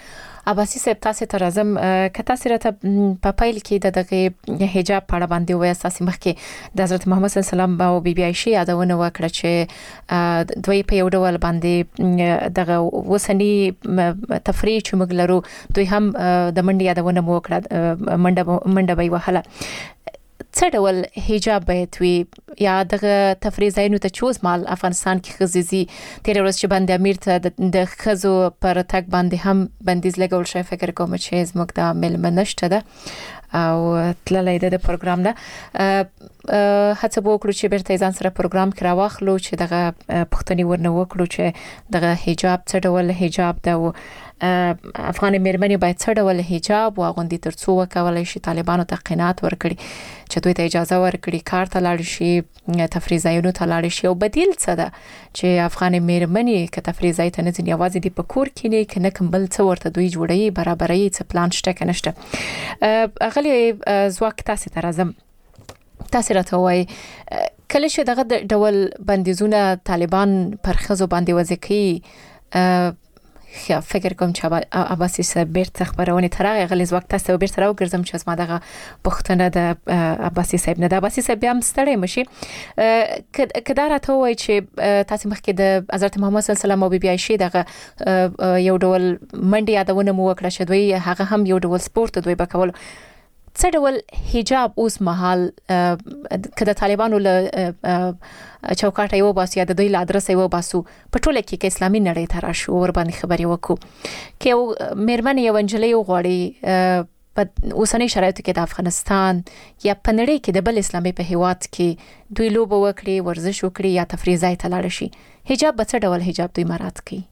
عباسي صاحب تاسو ته راځم که تاسو راته په پیل کې د دغه حجاب په اړه باندې وایي تاسو مخکې د حضرت محمد صلی الله علیه وسلم او بیبي عائشه یادونه وکړه چې دوی په یو ډول باندې دغه وسنی تفریح چې موږ لرو دوی هم د منډي یادونه مو وکړه منډه منډه به وهله څه ډول حجاب باید وي یا دغه تفریح ځایونو ته چوز مال افغانستان کې خزيزي تیر ورځ چې باندې امیر ته د خزو پر تک باندې هم بندیز لګول شوی فکر کوم چې زموږ د ملمه نشته ده او تللی د پروګرام ده هڅه وکړو چې بیرته ځان سره پروګرام کرا واخلو چې دغه پښتني ورنه وکړو چې دغه حجاب څه ډول حجاب ده او افغان مېرمنې باید څه ډول حجاب واغوندي ترڅو وکولای شي طالبانو ته قناعت ورکړي چې دوی ته اجازه ورکړي کار ته لاړ شي تفریح ځایونو ته لاړ شي او بدیل څه ده چې افغان مېرمنې که تفریح ځای ته نه ځي یوازې دی په کور کې نه کنه کمبل څه ورته دوی جوړي برابرۍ څه پلان شته کنه شته اغلی زواک تاسو ته راځم تاسو راته وایي کله چې دغه ډول بندیزونه طالبان پر خزو باندې وځي خیا فکر کوم چې عباسي صاحب بیرته خبرونه ترغه غلیز وخت تاسو بیرته راوګرځم چې ما دغه پښتنه د عباسي صاحب نه د عباسي صاحب هم ستړی مشي کدا راته وای چې تاسو مخکې د حضرت محمد صلی الله علیه وسلم او بیبي عائشه دغه یو ډول منډي یادونه مو وکړه چې دوی هغه هم یو ډول سپورت دوی بکول څه ډول حجاب اوس مهال کله طالبانو له چوکاټ یو باسي یا د دوی له ادرس یو باسو په ټوله کې کې اسلامي نړۍ ته راشو ور باندې خبري وکړو کې مېرمنې یو انجلۍ غوړي په اوسنۍ شرایطو کې د افغانستان یا په نړۍ کې د بل اسلامي په هیواد کې دوی لوب وکړي ورزش وکړي یا تفریح ځای ته لاړ شي حجاب به څه ډول حجاب دوی مراعات کوي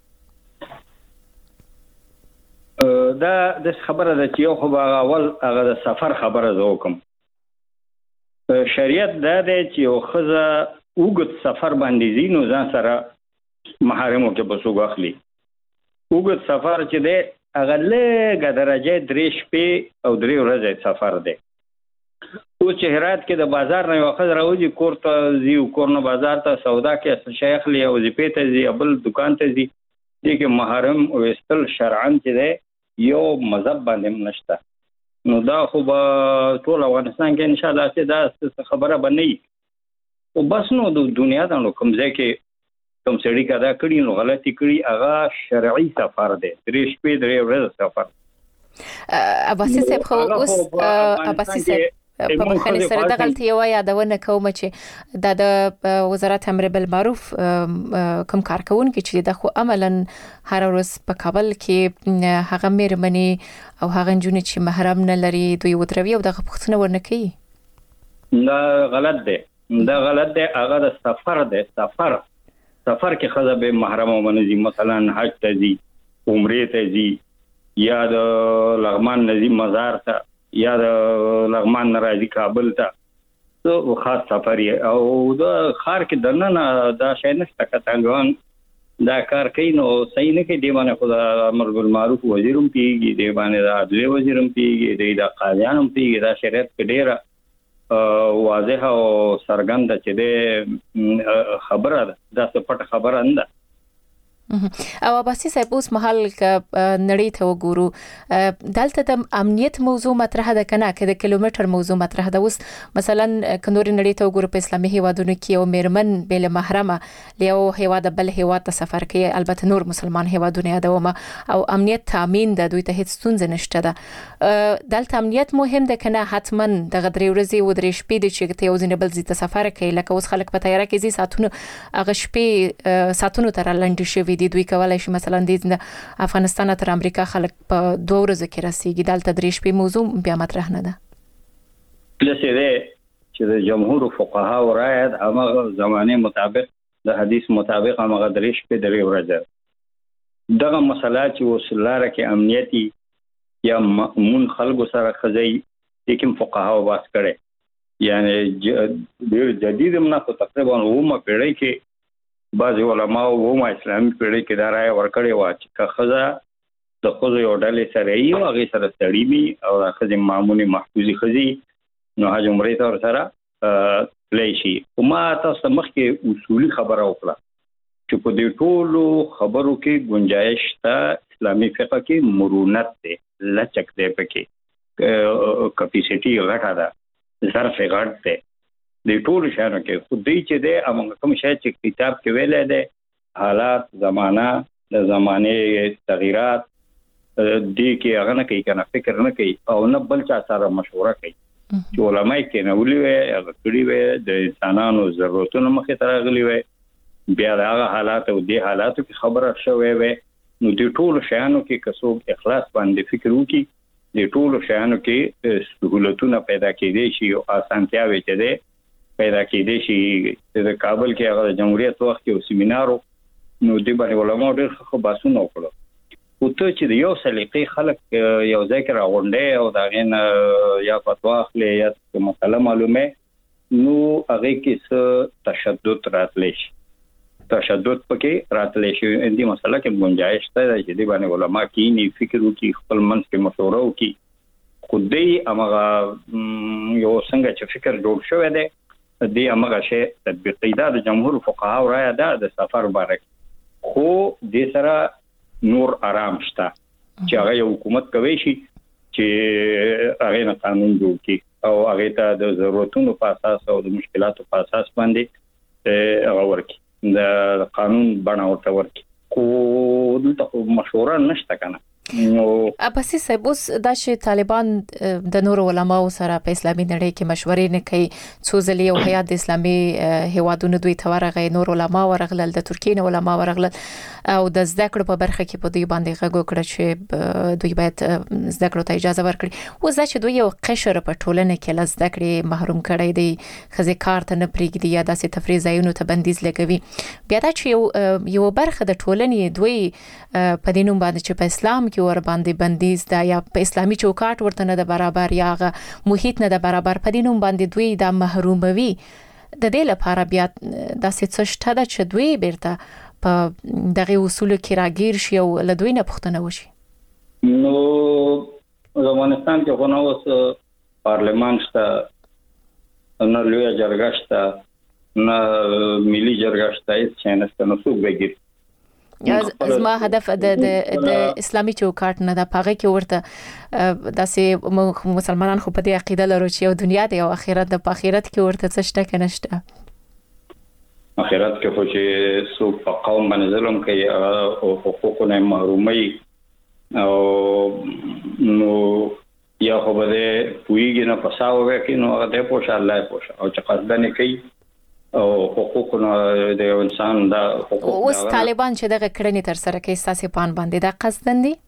دا د خبره د چې یو خو اول هغه د سفر خبره زه وکم شریعت دا دی چې یو خزه وګت سفر باندې زینو ځان سره محارمو کې بسوګ اخلي وګت سفر چې دی هغه له درجه درې شپې او درې ورځې سفر دی او چې هرات کې د بازار نه یو خزه راوځي کور ته زی او کور نه بازار ته سودا کې شیخ لی او زپې ته زی بل دکان ته زی دي کې محرم او استل شرعاً چې دی یو مذهب باندې نشته نو دا خو به ټول افغانستان کې ان شاء الله چې دا خبره بنئ او بس نو د دنیا د نو کوم ځای کې کوم سړی کدا کړي نو غلطي کړي هغه شرعي سفر دی درې شپې درې ورځې سفر عباسي صاحب خو اوس عباسي صاحب په مخالفت سره د غلطي یو یادونه کوم چې د وزارت امر بالمعروف کوم کارکونکو چې د خو عملاً هر ورځ په کابل کې هغه مېرمنې او هغه جنونه چې محرم نه لري دوی ودروي او د پښتنه ورنه کوي دا غلط دی دا غلط دی هغه د سفر دی سفر سفر کې خزه به محرم ومنځي مثلا حج ته ځي عمره ته ځي یا د لغمان نزي مزار ته یا د لغمان ناراضي کابل ته تو خاص سفر او د خار کې دنه دا شای نشته کتاګان دا کار کوي نو صحیح نه کې دی باندې خدای امر بالمعروف وزیرم پیږي دی باندې د عدل وزیرم پیږي دی د قاضیانم پیږي دا شریعت کې ډیره واضح او سرګند چې دی خبره ده دا پټ خبره نه او عباسي صاحب اوس محل ک نړۍ ته وګورو دلته د امنیت موضوع مطرح ده کنه کې د کیلومتر موضوع مطرح ده اوس مثلا کندوري نړۍ ته وګورو په اسلامي هیوادونو کې او مېرمن بل محرمه له هیواد بل هیواد ته سفر کوي البته نور مسلمان هیوادونه یادوم او امنیت تامین د دوی ته هیڅ ستونزه نشته ده دلته امنیت مهم ده کنه حتما د غدري ورځي و درې شپې د چې ته یو ځنه بل ځای ته سفر کوي لکه اوس خلک په تیاره کې زی ساتونه هغه شپې ساتونو تر لاندې شوی دي دوی کولای شي مثلا د افغانستان تر امریکا خلک په دوه ورځې کې رسیدي دلته درې شپې موضوع بیا مطرح نه ده لسه ده چې د جمهور فقها او رایت هغه زمانه مطابق د حدیث مطابق هغه درې شپې درې ورځې دغه مسله چې وسلاره کې امنیتي یا مون خلکو سره خزي لیکن فقها او باس کړي یعنی ډېر جدید منه تقریبا ومه پیړۍ کې بعض علماء او ما اسلامي پیړۍ کې دا راي ورکړي وا چې خزه د خزه یو ډلې سره یو هغه سره تړي وي او خزه معمولی محفوظي خزي نو حج عمره ته سره پلی شي او ما تاسو مخکې اصولي خبره وکړه چې په دې ټولو خبرو کې گنجائش ته اسلامي فقه کې مرونت دی، لچک دی، پکې کپاسيټي غټه ده، ظرف غټ دی. د ټول شانو کې خو دې چې دی امغه کوم شی چې کتاب کې ویل دی حالات زمانہ د زمانه تغیرات دې کې هغه نه کوي کنه، فکر نه کوي او نه بل چا سره مشوره کوي. چې علماء کې نه ولي وي هغه کړي وي د انسانانو ضرورتونو مخې ته راغلي وي، بیا هغه حالات او دې حالاتو کې خبره شوي وي. نو د ټول شیانو کې کڅوګ اخلاص باندې فکر وکړي، د ټول شیانو کې سہولتونه پیدا کېدي شي او اسانتیاوي چې ده پیدا کېدي شي. د کابل کې هغه د جمهوریت وخت کې یو سیمینارو نو د باندې علماء ډېر ښه بحثونه وکړل. او ته چې د یو سلیقې خلک یو ځای کې راغونډي او دا غین یا فتوا اخلي یا مسله معلومه، نو هغه کې څه تشدد راتلی شي، تشدد پکې راتلی شي. دې مسله کې گنجائش ته چې د باندې علماء کې فکر وکړي، خپل منځ کې مشوره وکړي. خو دې امغه یو څنګه چې فکر جوړ شوی دی دې امغه شی تطبیقي ده. د جمهور فقها رائے ده د سفر بارک، خو دې سره نور آرام شته چې هغه یو حکومت کوي شي چې هغه نه قانون جوړ کړي او هغه ته د ضرورتونو په اساس او د مشکلاتو په اساس باندې هغه ورکړي، د قانون بڼه ورته ورکړي. خو دلته مشوره نشته کنه. نو اباسي صاحب اوس دا چې طالبان د نور علماو سره په اسلامي نړۍ کې مشورې نه کوي، څو ځلې یو هیات د اسلامي هیوادونو دوی ته ورغی، نور علما ورغلل، د ترکیې نه علما ورغلل او د زده کړو په برخه کې په دوی باندې غږ وکړ چې دوی باید زده کړو ته اجازه ورکړي. اوس دا چې دوی یو قشر په ټولنه کې له زده کړې محروم کړي دي، خزې کار ته نه پریږدي یا داسې تفریح ځایونو ته بندیز لګوي، بیا دا چې یو یو برخه د ټولنې دوی په دې نوم باندې چې په اسلام ور باندې بندیز دا یا په اسلامي چوکاټ ورته نه د برابر یا محیط نه د برابر په دې نوم باندې دوی د محروموي. د دې لپاره بیا د څه شته د چې دوی بیرته په دغه اصول کې راګیر شي او له دوی نه پوښتنه وشي. نو افغانستان کې خو نو اوس پارلمان شته، نه لوی جرګه شته، نه ملي جرګه شته، هیڅ څه نشته. نو څوک بګیر زما هدف د د اسلامي چوکاټ نه د پاغه کې ورته داسې مسلمانان خو په دې عقیده لرو چې یو دنیا دی او آخرت د آخرت کې ورته څه شته کنه شته. آخرت کې خو چې سو په قوم باندې ظلم کوي او حقوقونه محرومي او نو یا خو به پویږي نه پساوي کې نو هغه ته پوښه الله پوښه او چې قصدنه کوي او حقوقونه د انسان د حقوق. اوس طالبان چې دغه کړنې تر سره کوي ساسي پان باندې دا قصدن دي؟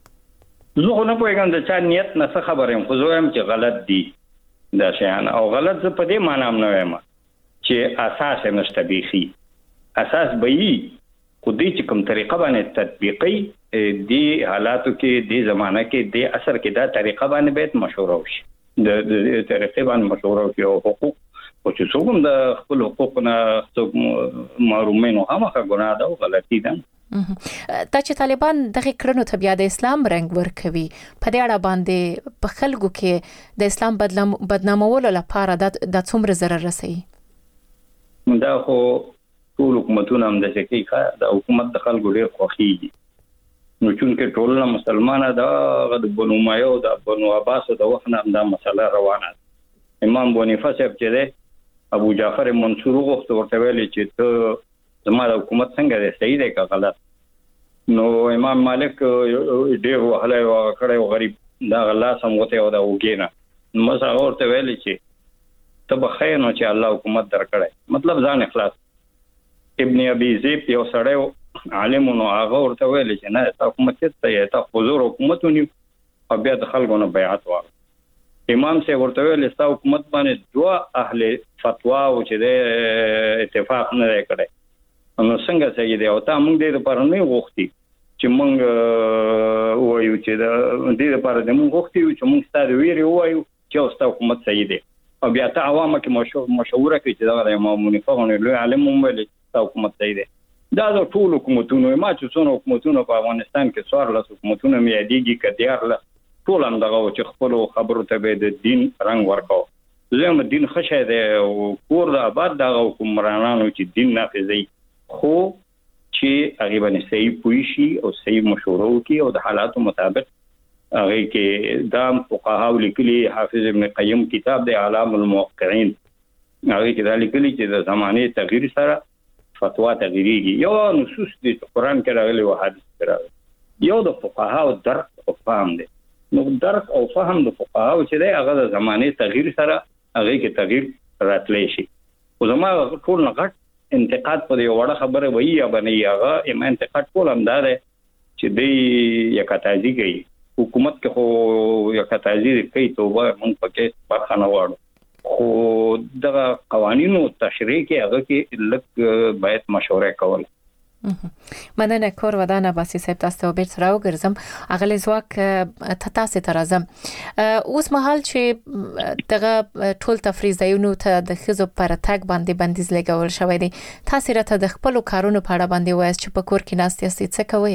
زه نه پوهیږم د چا نیت نه څه خبره یم، خو زه هم چې غلط دي دا شیان او غلط زه په دې معنی نه وایم چې اساس نشته بيخي، اساس به وي خو دې چې کوم طریقه باندې تطبیقي دی حالاتو کې دی زمانہ کې دی اثر کې دا طریقه باندې به مشوره وشي، د طریقې باندې مشوره وشي او حقوق او چې څوک د خپل حقوقونه څوک محرومین او هغه ګناه ده او غلطي ده. تا چې طالبان دغه کړنو ته بیا د اسلام رنګ ورکوي، په دې اړه باندې په خلکو کې د اسلام بدلم بدنامولو لپاره د څومره ضرر رسي؟ دا خو ټول حکومتونه هم د شکی د حکومت د خلکو ډیر خوخيږي. نو چې ټول مسلمانانه دا د بنو مایو د بنو عباس د وخت نه دا مسله روانه. امام بونیفا صاحب چې ده ابو جعفر منصور غوښته ورته ویلي چې ته زما د حکومت څنګه دی صحیح دی که غلط؟ نو امام مالک ډېر وهلی او کړی او غریب دا الله سمغوتی او دا وګینه نو مس هغه ورته ویلي چې ته به خیر نو چې الله حکومت درکړی، مطلب ځان اخلاص. ابن ابي ذئب یو سړی عالم نو هغه ورته ویلي چې نه تا حکومت ته تا حضور حکومت ونیو او بیا د خلکو نه بیعت واغ. امام سے ورته ویل ستا حکومت باندې دوه اهل فتوا او چې د اتفاق نه کړي نو څنګه صحیح دی او تا موږ دې لپاره نه غوښتي چې موږ وایو چې د دې لپاره د موږ غوښتي چې موږ ستاسو ویری وایو چې ستا حکومت صحیح دی او بیا ته عوامو کې مشوره کوي چې دا امام منفعونه لوی عالم هم ویل ستا حکومت صحیح دی. دا د ټول حکومتونو ما چې څونه حکومتونو په افغانستان کې څوار لاس حکومتونو مې دیږي کډیار له ټول هم دغه چې خپل خبرو ته به د دین رنگ ورکاو. زموږ دین خشه دی او کور د آباد دغه حکمرانانو چې دین نافذي خو چې هغه باندې صحیح پوي شي او صحیح مشورو کې او د حالاتو مطابق هغه کې د فقهاو لیکلي حافظ ابن قیم کتاب د اعلام الموقعين هغه کې دا لیکلي چې د زمانه تغییر سره فتوا تغییري یو نصوص د قرآن کې راغلي او حدیث کې راغلي یو د فقهاو درک او فهم دي نو درک او فهم د فقهاو چې دی هغه د زمانه تغییر سره هغه کې تغییر راتلی شي او زموږ ټول نه غټ انتقاد په یو وړه خبره وایي یا باندې هغه اما انتقاد ټول همدار چې دی یکاتازي کوي حکومت کې خو یکاتازي کوي توبه مونږ پکې برخه نه واړو خو د قوانینو تشریح کې هغه کې لږ باید مشوره کول. مننه کور ودانه باسي صاحب تاسو ته بیرته راوګرځم اغلی زواک ته تاسو ته راځم اوس مهال چې دغه ټول تفریح ځایونو ته د خزو پر تاګ باندې بندیز لګول شوی دی تاسو راته د خپل کارونو په اړه باندې وایي چې په کور کې ناست یاستئ څه کوئ؟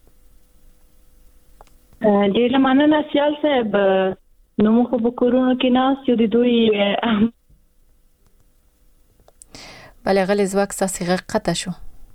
ډیر مننه سیال صاحب نو موږ په کورونو کې ناست یو د دوی بله غلی زواک تاسو غقته شو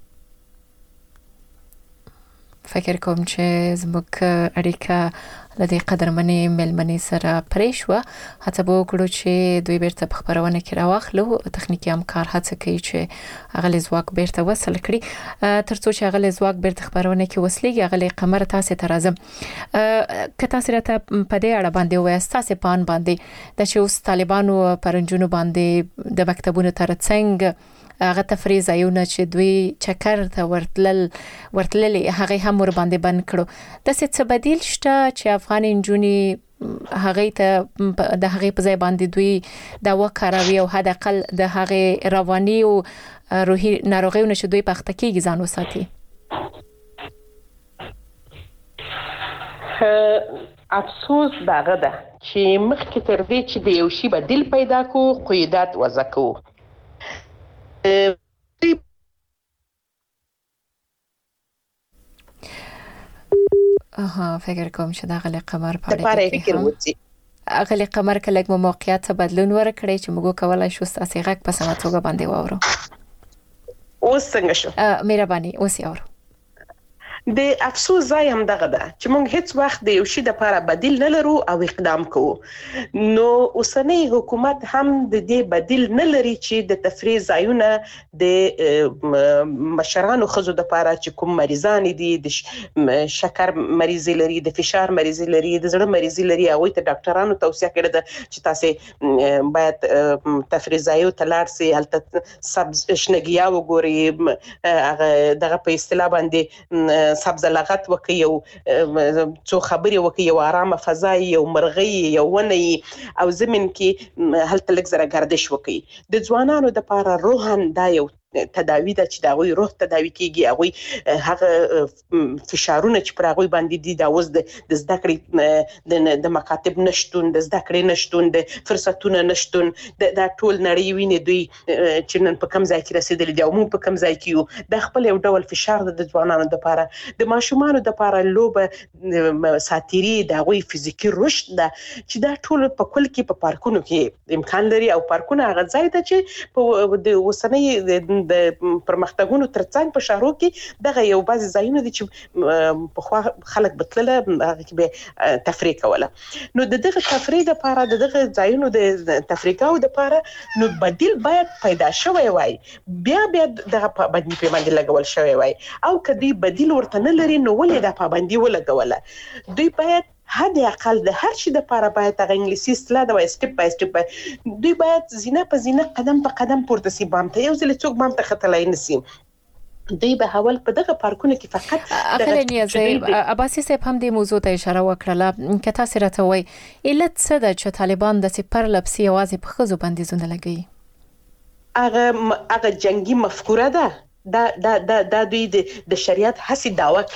فکر کوم چې زموږ اړیکه لدې قدرمنې ملمنې سره پرې شوه هڅه به وکړو چې دوی بیرته په خپرونه کې راواخلو تخنیکي همکار هڅه کوي چې هغه ځواک بیرته وصل کړي ترڅو چې هغه ځواک بیرته خپرونه کې وصلېږي هغه قمر تاسو ته راځم که تاسو راته په دې اړه باندې وایي تاسو په ان باندې د چې اوس طالبانو پرنجونو باندې د مکتبونو ترڅنګ هغه تفریح ځایونه چې دوی چکر ته ورتلل ورتللي هغه هم ور باندې بند کړو د څه بدیل شته چې افغان انجونی هغه ته د هغه په ځای باندې دوی دا وکړوي او حد اقل د هغه رواني او روحي ناروغیونه چې دوی په اخته کېږي ځان وساتي. افسوس داغه ده چې مخکې تر دې چې د یو شی بدیل پیدا کو قیودات وضع کو اها فکر کوم چې دا غلي قمر په اړه کې غلي قمر کله کوم موقعیت بدلون ورکړي چې موږ کولای شو تاسو غږ په سمه توګه باندې واورو اوس څنګه شو مهرباني اوس یې اورو د افسوس ځای هم دغه ده چې موږ هیڅ وخت د یو شي د لپاره بدیل نه لرو او اقدام کوو نو اوسنۍ حکومت هم د دې بدیل نه لري چې د تفریح ځایونه د مشرانو خزو د لپاره چې کوم مریضان دي د شکر مریض لري د فشار مریض لري د زړه مریض لري هغه ته ډاکټرانو توصیه کړې ده چې تاسو باید تفریح ځایو ته لاړ شئ هلته سبز شنګیا وګورئ هغه دغه په اصطلاح باندې سبز لغت وکي یو څو خبري وکي یو آرامه فضا یو مرغي یو ونی او زمين کې هلته لږ زره گردش وکي د ځوانانو د لپاره روحان دا یو تداوی د چې دا وی روح تداوی کیږي هغه هغه فشارونه چې پر هغه باندې دي دا اوس د زده کړې د مکاتب نشټون د زده کړې نشټون د فرصتونو نشټون د ټول نړۍ ویني دوی چې نن په کم ځای کې رسیدلي دي او موږ په کم ځای کې یو د خپل یو ډول فشار د ځوانانو لپاره د ماشومانو لپاره لوبه ساتيري د غوي فزیکی رشد ده چې دا ټول په کل کې په پارکونو کې امکان لري او پارکونه هغه ځای ته چې په د وسنۍ د پرمختګونو ترڅنګ په شهرو کې دغه یو بعض ځایونه دي چې په خوا خلک بتلله هغه کې به تفریح کوله نو دغه تفریح لپاره دغه ځایونو د تفریح او لپاره نو بدیل باید پیدا شوی وای بیا بیا دغه باندې په باندې لګول شوی وای او کدی بدیل ورته نه لري نو ولې د پابندي ولګوله دوی باید حد اقل د هر شي د لپاره باید د انګلیسي اصطلاح د وای سټپ بای سټپ دوی باید زینه په زینه قدم په قدم پورته سي بام ته یو ځل څوک بام ته خطلای نسی دوی به حواله په دغه پارکونو کې فقط اخر نیازه عباسی صاحب هم د موضوع ته اشاره وکړه که تاسو راته وای علت څه ده چې طالبان د سپر لپسي اوازې په خزو باندې زونه لګي هغه هغه جنگي مفکوره ده دا دا دا دوی د شریعت حسي داوا کوي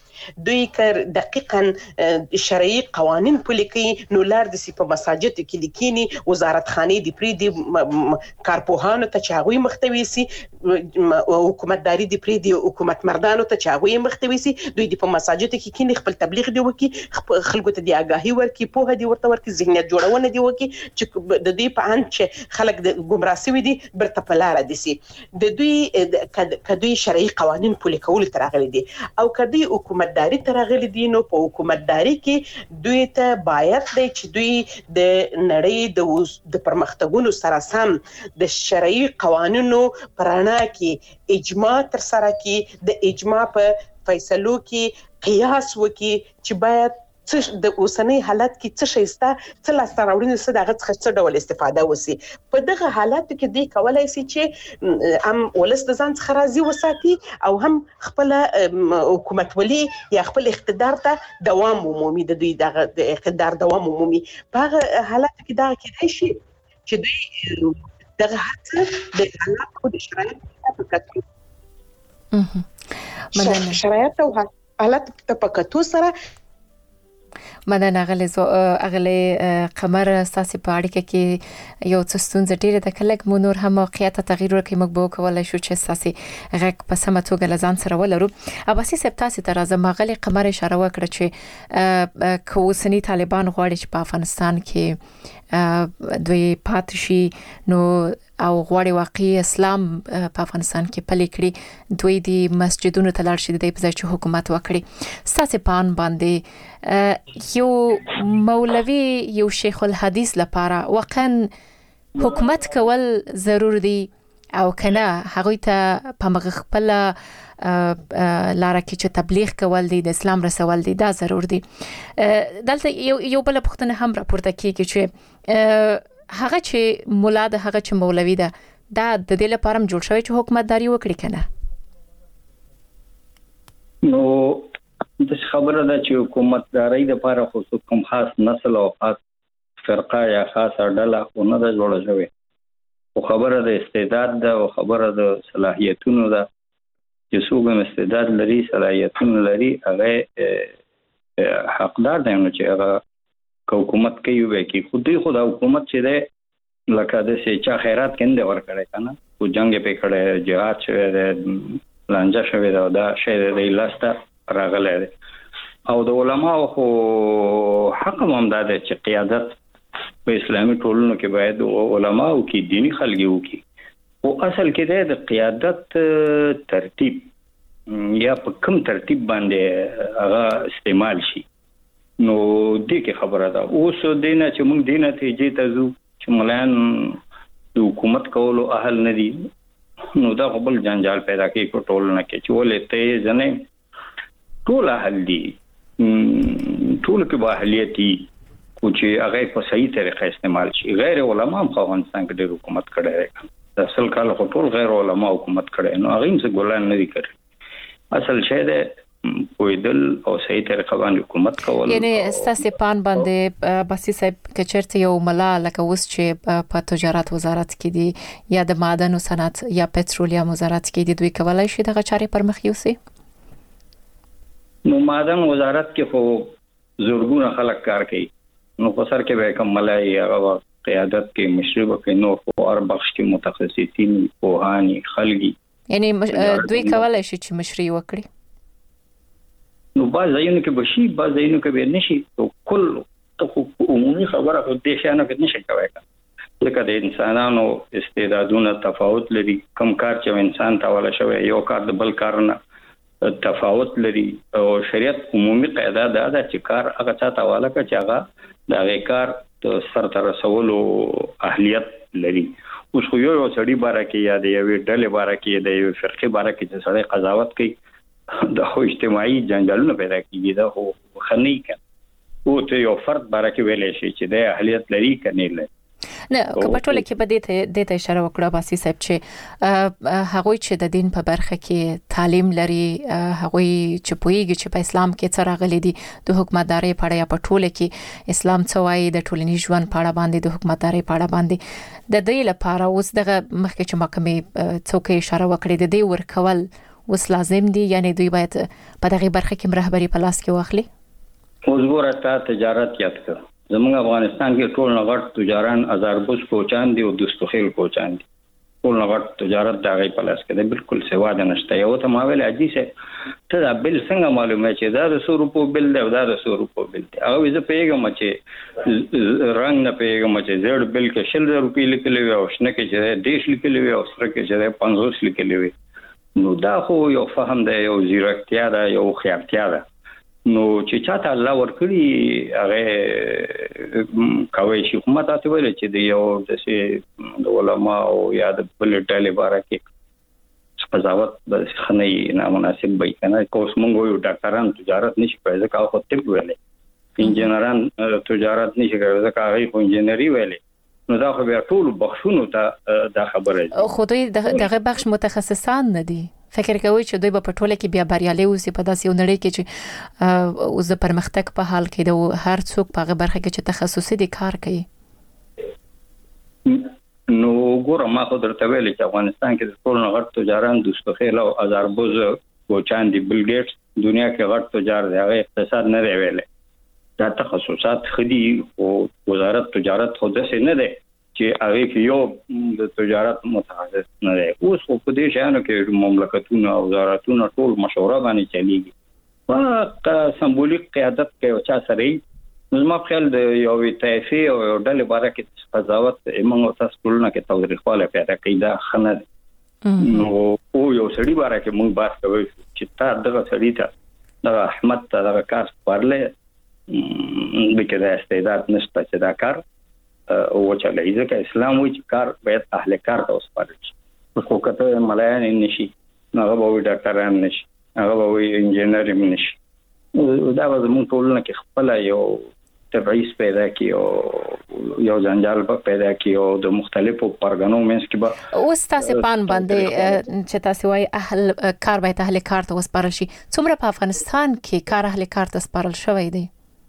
دوی کر دقیقاً شرعي قوانين پلي کوي نو لار د په مساجد کې لیکيني وزارت خانه دی پری دی کارپوهانو ته چاغوي مختوي سي حکومتداري دی پری دی حکومت مردانو ته چاغوي مختوي سي دوی د په مساجد کې کینی خپل تبلیغ دی وکي خلکو ته دی آگاهي ورکي په هدي ورته ورکي ذهنیت جوړونه دی وکي چې د دې په ان چې خلک د ګمراه سوي دي برته په لار دي سي د دوی کدوی شرعي قوانين پلي کول ترغلي دي او کدی حکومتداري ترغلي دي نو په حکومتداري کې دوی ته باید دی چې دوی د نړۍ د د پرمختګونو سره سم د شرعي قوانینو پرانا کې اجماع تر سره کې د اجماع په فیصلو کې قیاس وکي چې باید د اوسنۍ حالت کې څه شيسته څه لاستراوړنه څه دغه څه ډول استفاده وسی په دغه حالت کې دی کولای شي چې هم ولس د ځان څخه راضي وساتي او هم خپل حکومت ولي یا خپل اقتدار ته دوام عمومي د دوی دغه د اقتدار دوام عمومي په حالت کې دا کېدای شي چې دوی دغه هڅه د حالات او د شرایطو په کتو مدنه شرایط او حالات په کتو سره مدن اغلی زو اغلی قمر ساسي په اړیکه کې یو څه ستونزه ډیره د کلک مو نور هم واقعیت تغییر ورکړي موږ به کولای شو چې ساسي غږ په سمه توګه لزان سره ولرو اباسي سپتاسي تر ازم اغلی قمر اشاره وکړه چې کوسنی طالبان غواړي چې په افغانستان کې دوی پاتشي نو او غواړي واقعي اسلام په افغانستان کې پلي کړي دوی د مسجدونو ته لاړ شي د په ځای چې حکومت وکړي ساسي پان باندې یو مولوي یو شیخ الحدیث لپاره واقعا حکومت کول ضرور دی او کنه هغه ته په مغ خپل لاره کې چې تبلیغ کول دی د اسلام رسول دی دا ضرور دی دلته یو یو بل پښتنه هم راپورته کیږي چې هغه چې مولا ده هغه چې مولوي ده دا د دې لپاره هم جوړ شوی چې حکومتداري وکړي کنه نو د خبره ده چې حکومتداري د لپاره خو کوم خاص نسل او خاص فرقه یا خاصه ډله خو نه ده جوړه شوی او خبره د استعداد ده او خبره د صلاحیتونو ده چې څوک استعداد لري صلاحیتونه لري هغه حقدار دی نو چې هغه حکومت کوي وای کی خودي خدا حکومت چې ده لکه د سې چا خیرات کنده ور کړی کنه او جنگ په کړه جهاد شوی ده لانجه شوی ده دا شی د لاسته راغلی او د علماء خو حق هم ده چې قیادت په اسلامي ټولنو کې باید علماء او کې دینی خلګي وکي او اصل کې د قیادت ترتیب یا په کوم ترتیب باندې هغه استعمال شي نو دې کې خبره ده اوس دینه چې موږ دینه ته جې تاسو چې مليان د حکومت کولو اهل نه دي نو دا خپل جنجال پیدا کوي په ټولنه کې چې ولې ته ځنه ټول اهل دي ټول کې با اهلیتي کو چې هغه په صحیح طریقه استعمال شي غیر علما هم افغانستان کې د حکومت کړي د اصل کال خو ټول غیر علما حکومت کړي نو هغه هم څه ګولان نه دي کړی اصل شی ده پویدل او صحیح طریقه باندې حکومت کول یعنی استاسي پان باندې باسي صاحب کچرته یو ملا لکه اوس چې په تجارت وزارت کې دي یا د معدن او صنعت یا پټرولیم وزارت کې دي دوی کولای شي دغه چارې پر مخ یوسي نو معدن وزارت کې خو زورګونه خلک کار کوي نو په سر کې به کوم ملای هغه قیادت کې مشرب کې نو په هر بخش کې متخصصین پوهانی خلګي یعنی دوی کولای شي چې مشري وکړي نو باز ځایونو کې بشي باز ځایونو کې به نشي او کل ته عمومي خبره خو دې شانه کې نشي کوي لکه د انسانانو استعدادونه تفاوت لري کم کار چې انسان ته ولا شوی یو کار د بل کار نه تفاوت لري او شریعت عمومي قاعده ده چې کار هغه چاته والا کا چې هغه د هغه کار سر تر رسولو اهلیت لري اوس خو یو سړی باره کې یا د یو ډلې باره کې د یو فرقه باره کې چې سړی قضاوت کوي د خو اجتماعي جنجالونه پیدا کیږي دا خو خنۍ کړه او ته یو فرد باره کې ویلې شي چې د اهلیت لري کني لري نه کپټول کې بده ته د ته اشاره وکړه باسي صاحب چې هغه چې د دین په برخه کې تعلیم لري هغه چې پویږي چې په اسلام کې څه راغلي دي د حکومتداري په اړه یا په ټوله کې اسلام څه وایي د ټولنیز ژوند په اړه باندې د حکومتداري په اړه باندې د دې لپاره اوس دغه مخکې چې محکمې څوک اشاره وکړي د دې ورکول وس لازم دي یعنی دوی باید په دغه برخه کې رهبری په لاس کې واخلي؟ اوس ګوره تا تجارت یاد کړ زموږ افغانستان کې ټول نغټ تجاران ازاربوس کوچان دي او دستخیل کوچان دي ټول نغټ تجارت دا غي په لاس کې ده بالکل سوا ده نشته یو ته ما ویل اجي سه ته دا بل څنګه معلومه چې دا د سو روپو بل دی دا د سو روپو بل دی او زه پیګم چې رنگ نه پیګم چې زړ بل کې شل روپی لیکلې وي او شنه کې چې دیش لیکلې وي او سره کې چې پنځوس لیکلې وي نو دا خو یو فهم دی یو زیرکتیا ده یو خیالتیا ده نو چې چاته الله ورکړي هغه کوي شي کومه تاسو ویل چې د یو د علماء او یا د بل ډلې باره کې قضاوت د خنۍ نامناسب وي کنه کوس مونږ یو ډاکټران تجارت نشي پیدا کاوه خو طب ویلې انجنيران تجارت نشي کوي ځکه هغه خو انجنيري ویلې نو دا خو بیا ټول بخښونو ته دا خبره ده خو دوی دغه بخش متخصصان نه دي فکر کوي چې دوی په ټوله کې بیا بریالي اوسي په داسې یو نړۍ کې چې اوس د پرمختګ په حال کې د هر څوک په هغه برخه کې چې تخصصي دي کار کوي نو ګوره ما خو درته ویل چې افغانستان کې د ټول غټ تجاران دستخیل او ازاربوز کوچان دي بل ګیټس دنیا کې غټ تجار دی هغه اقتصاد نه دی ویل دا تخصصات خدي او وزارت تجارت خو داسې نه دی چې هغه کې یو د تجارت متخصص نه دی اوس خو په دې شانو کې مملکتونه او وزارتونه ټول مشوره باندې چلیږي په سمبولیک قیادت کې او چا سره نو ما خپل د یو طایفي او ډلې باره کې قضاوت موږ تاسو ټولنه کې تاریخواله پیدا کیدا خنه نو او یو سړي باره کې موږ بحث کوو چې تا دغه سړي ته د احمد ته دغه کار پرله د کې د استعداد نشته چې دا کار او چلای ځکه اسلام وایي چې کار باید اهل کار ته وسپارل شي خو کته ملایان نشي هغه به ډاکټران نشي هغه به انجینر نشي دا به موږ ټولنه کې خپل یو تبعیض پیدا کی او یو ځنجال پیدا کی او د مختلفو پرګنو منځ کې به اوس تاسو پان باندې چې تاسو وايي اهل کار باید اهل کار ته وسپارل شي څومره په افغانستان کې کار اهل کار ته وسپارل شوی دی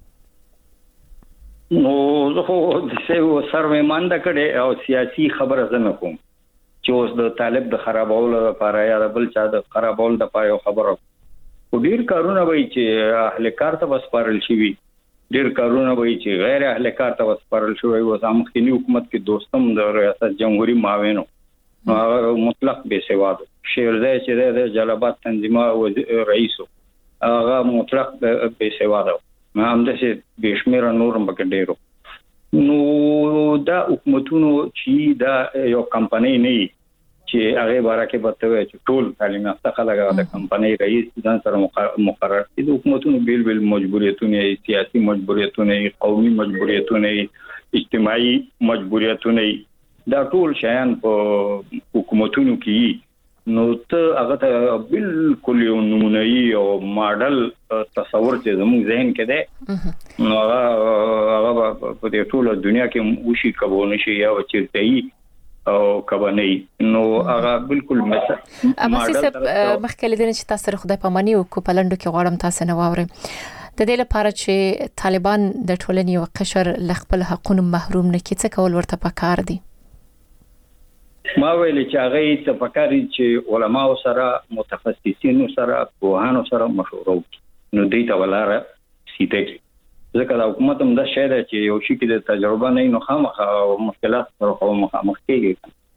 نو زه خو د سیو سروې مانده کړي او سیاسي خبره زنه کوم چې اوس د طالب د خرابولو لپاره یا د بل چا د خرابولو لپاره خبره ډیر کارونه وایي چې اهل کار ته وسپارل شي ډیر کارونه وایي چې غیر اهل کار ته وسپارل شوی و سامخنی حکومت کې دوستم د ریاست جمهوریت معاونو مطلق بے سواد شیرزای چې د جلبات تنظیمه رئیس هغه مطلق بے سواد ما هم د بشمیر نورم بکډیرو نو دا حکومتونو چې دا یو کمپنی نه چې هغه بارکه بتوي چې ټول تعلیم یافته خلک د کمپنی رئیس ځان سره مقرر دي د حکومتونو بیل بیل مجبوریتونه سیاسي مجبوریتونه قومي مجبوریتونه اجتماعي مجبوریتونه دا ټول شیان په حکومتونو کې نو ته هغه ته بالکل یو نمونهي او ماډل تصور چې زموږ ذهن کې ده نو هغه په دې ټول دنیا کې وشي کبو نشي یا چیرته او کبنی نو هغه بالکل مثلا اماسي سب مخکې لیدل چې تاسو خدای پاماني او کوپلندو کې غواړم تاسو نه واوري د دې لپاره چې طالبان د ټولنې او قشر لخپل حقوقو محروم نه کیڅ کول ورته پکار دي ما ویل چې هغه ته پکاري چې علما سره متخصصین سره پوهانو سره مشوره وکړي نو دې ته ولاره سیده کی ځکه دا حکومت هم دا شاید چې یو شي کې د تجربه نه نو خامخا مشکلات سره مخامخ کیږي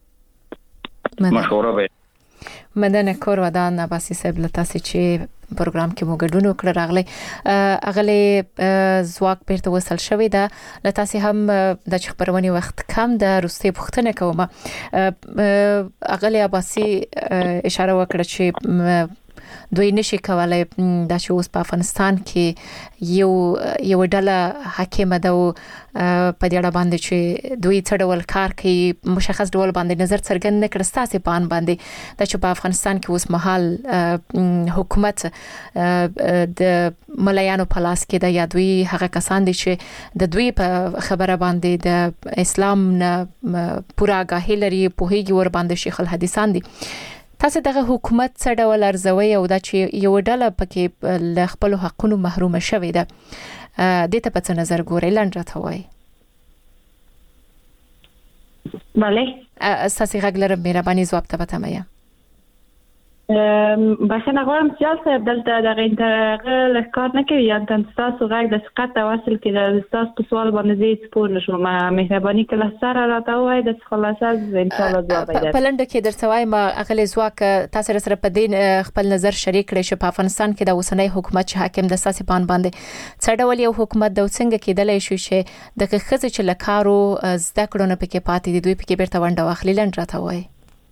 مشوره به مدن کور ودان عباسی صاحب لتاسي چې پروګرام کې مو ګډون وکړ راغلی اغلی زواک بیرته وصل شوی دا لتاسي هم د خبرونې وخت کم د روسي پښتنه کوم اغلی عباسی اشاره وکړه چې دوی نشي کولای د شوس په افغانستان کې یو یو ډله حاکم ده او په دې اړه باندې چې دوی څه ډول کار کوي مشخص ډول باندې نظر څرګند نه کړ ستاسو په ان باندې د چې په افغانستان کې اوس مهال حکومت د ملایانو په لاس کې ده یا دوی هغه کسان دي چې د دوی په خبره باندې د اسلام نه پورا آگاهی لري په هیڅ ور باندې شیخ الحدیثان دي تاسو دغه حکومت څه ډول ارزوي او دا چې یو ډله پکې ل خپل حقوقو محروم شوی ده د ته په څه نظر ګورئ لاندې راته وای بله اساسي غږ لرم مهرباني ځواب ته پته مې بخښنه غواړم سیال صاحب دلته د غینټر له کار نه کوي یا تاسو غږ د ثقت وصل کې د تاسو په سوال باندې زه سپور نشم مهرباني کله سره راته وای د خلاصه ان شاء الله ځواب درکړم. په لنډه کې درته وایم اغلی ځواک تاسو سره په دین خپل نظر شریک کړئ چې په افغانستان کې د اوسنۍ حکومت چې حاکم د ساسي پان باندې څه ډول یو حکومت د څنګه کېدلای شي چې د خزې چې لکارو زده کړو نه پکې پاتې دي دوی پکې بیرته ونډه واخلي لنډ راته وای.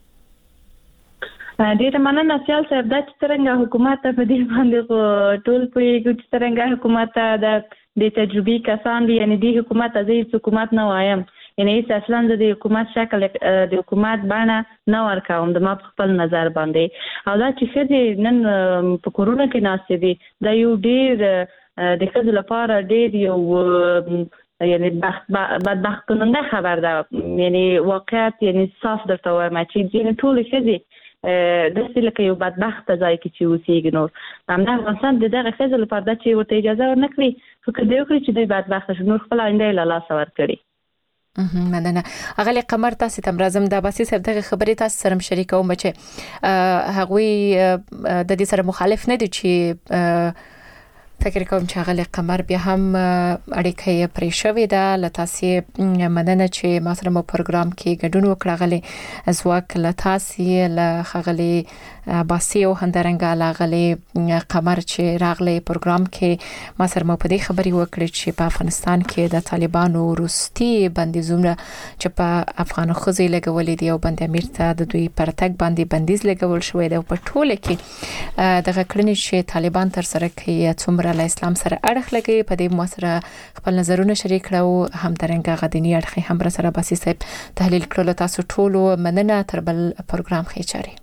ډیره مننه سیال صاحب دا چې څنګه حکومت په دې باندې ټول په چې څنګه حکومت د د تجربي کسان دي یعنی د حکومت ازي حکومت نه وایم یعنی اصلا د حکومت شکل د حکومت باندې نه ورکوم د ما خپل نظر باندې او دا چې خدي نن په کورونا کې ناشې دي دا یو ډیر د خدي لپاره ډیر یو یعنی بدبخت کننده خبر ده یعنی واقعیت یعنی صاف درته وایم چې ټول خدي د څه لکه یو بدبخت ځای کې چې اوسېږي نو همدا افغانستان د دغه خزل لپاره د چې ورته اجازه ورنکړي فکر دی وکړي چې دوی بدبخت شي نور خپل آینده له لاس ورکړي. مننه اغلی قمر تاسو تم راځم د باسي صاحب دغه خبرې تاسو سره شریکوم چې هغوی د دې سره مخالف نه دي چې فکر کوم چې غلې قمر بیا هم اړیکه پرې شوې ده لتاسې مننه چې ما سره مو پروګرام کې ګډون وکړ غلې ځواک لتاسې ل غلې باسي او هندرنګا لغلې قمر چې راغلې پروګرام کې ما سره مو په دې خبري وکړې چې په افغانستان کې د طالبانو روسي بندیزونه چې په افغان خوځي لګولې دي او بند امیر ته د دوی پرتګ باندې بندیز لګول شوې ده په ټوله کې دغه کړنې چې طالبان تر سره کوي څومره له اسلام سره اړه لګي په دې مو سره خپل نظرونه شریک کړو هم درنګ غدنی اړخ هم سره باسي صاحب تحلیل کړل تاسو ټول مننه تر بل پروګرام خېچاري.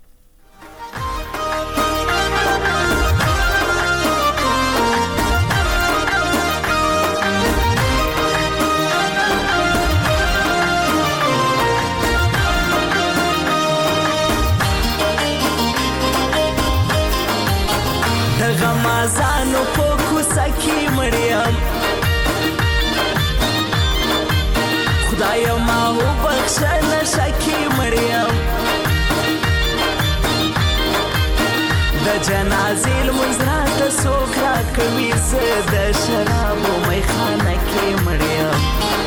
غمازانو په کوڅه کې مړیم خدای ما وبخښه نشه کې مړیم د جنازې لمونځ راته څوک راکوي زه د شرابو میخانه کې مړیم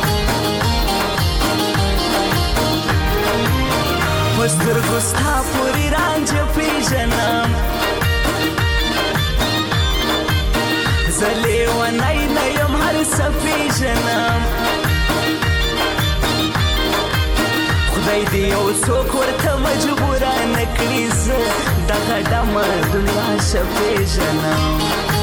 په سترګو ستا پورې رانجه پېژنم زلی و نای نیم هر سفی جنم خدای دی یو څوک ورته مجبوره نکړي زه دغه ډمه دنیا شفی جنم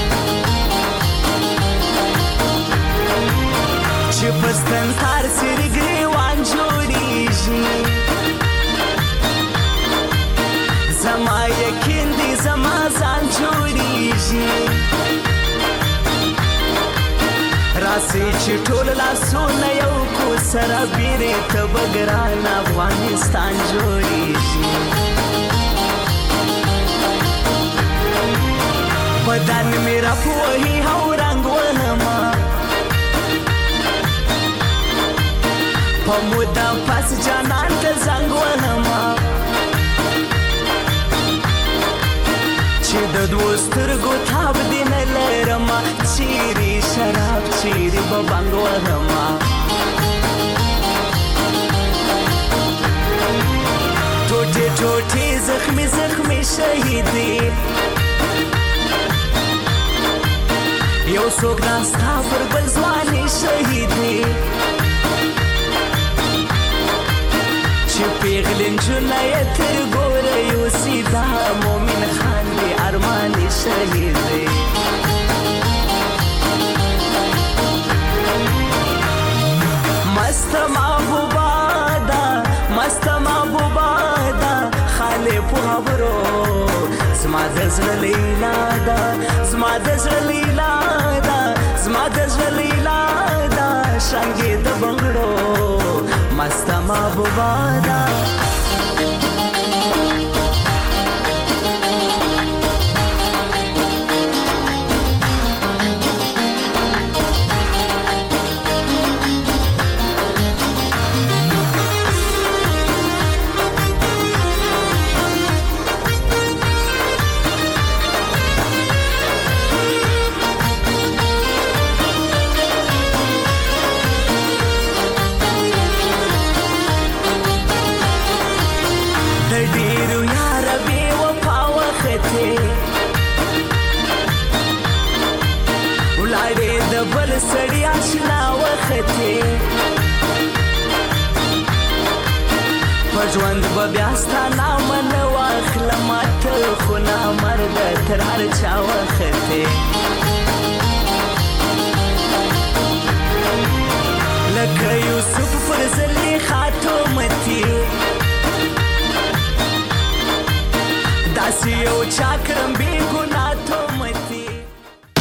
چې پستن تار سری ګریوان جوړیږي زما یقین دی زما ځان جوړیږي راسي چې ټول لاسونه یو کو سره بیرې ته بګران افغانستان جوړیږي بدن مې را پوهي او رنګ ونما په موده پس جانان ته زنګ ونما چې د دوه سترګو تاب دې نه لرم چیرې شراب چیرې به بنګ وهما ټوټې ټوټې زخمي زخمي شهیدې یو څوک ناستا پر بل ځواني شهیدې چې پیغلې نجونه یې تر ګوره یوسي دا مومن خان دی ارماني شهید دی مست محبوبا دا مست محبوبا دا خاله په خبرو زما د زړه لیلا دا زما د زړه لیلا دا زما د زړه لیلا دا شانګې د بنگړو مست محبوبا دا سړی آشنا وختې په ژوند به بیا ستا نامه نه واخلم ته خو نامرده تر هر چا وختې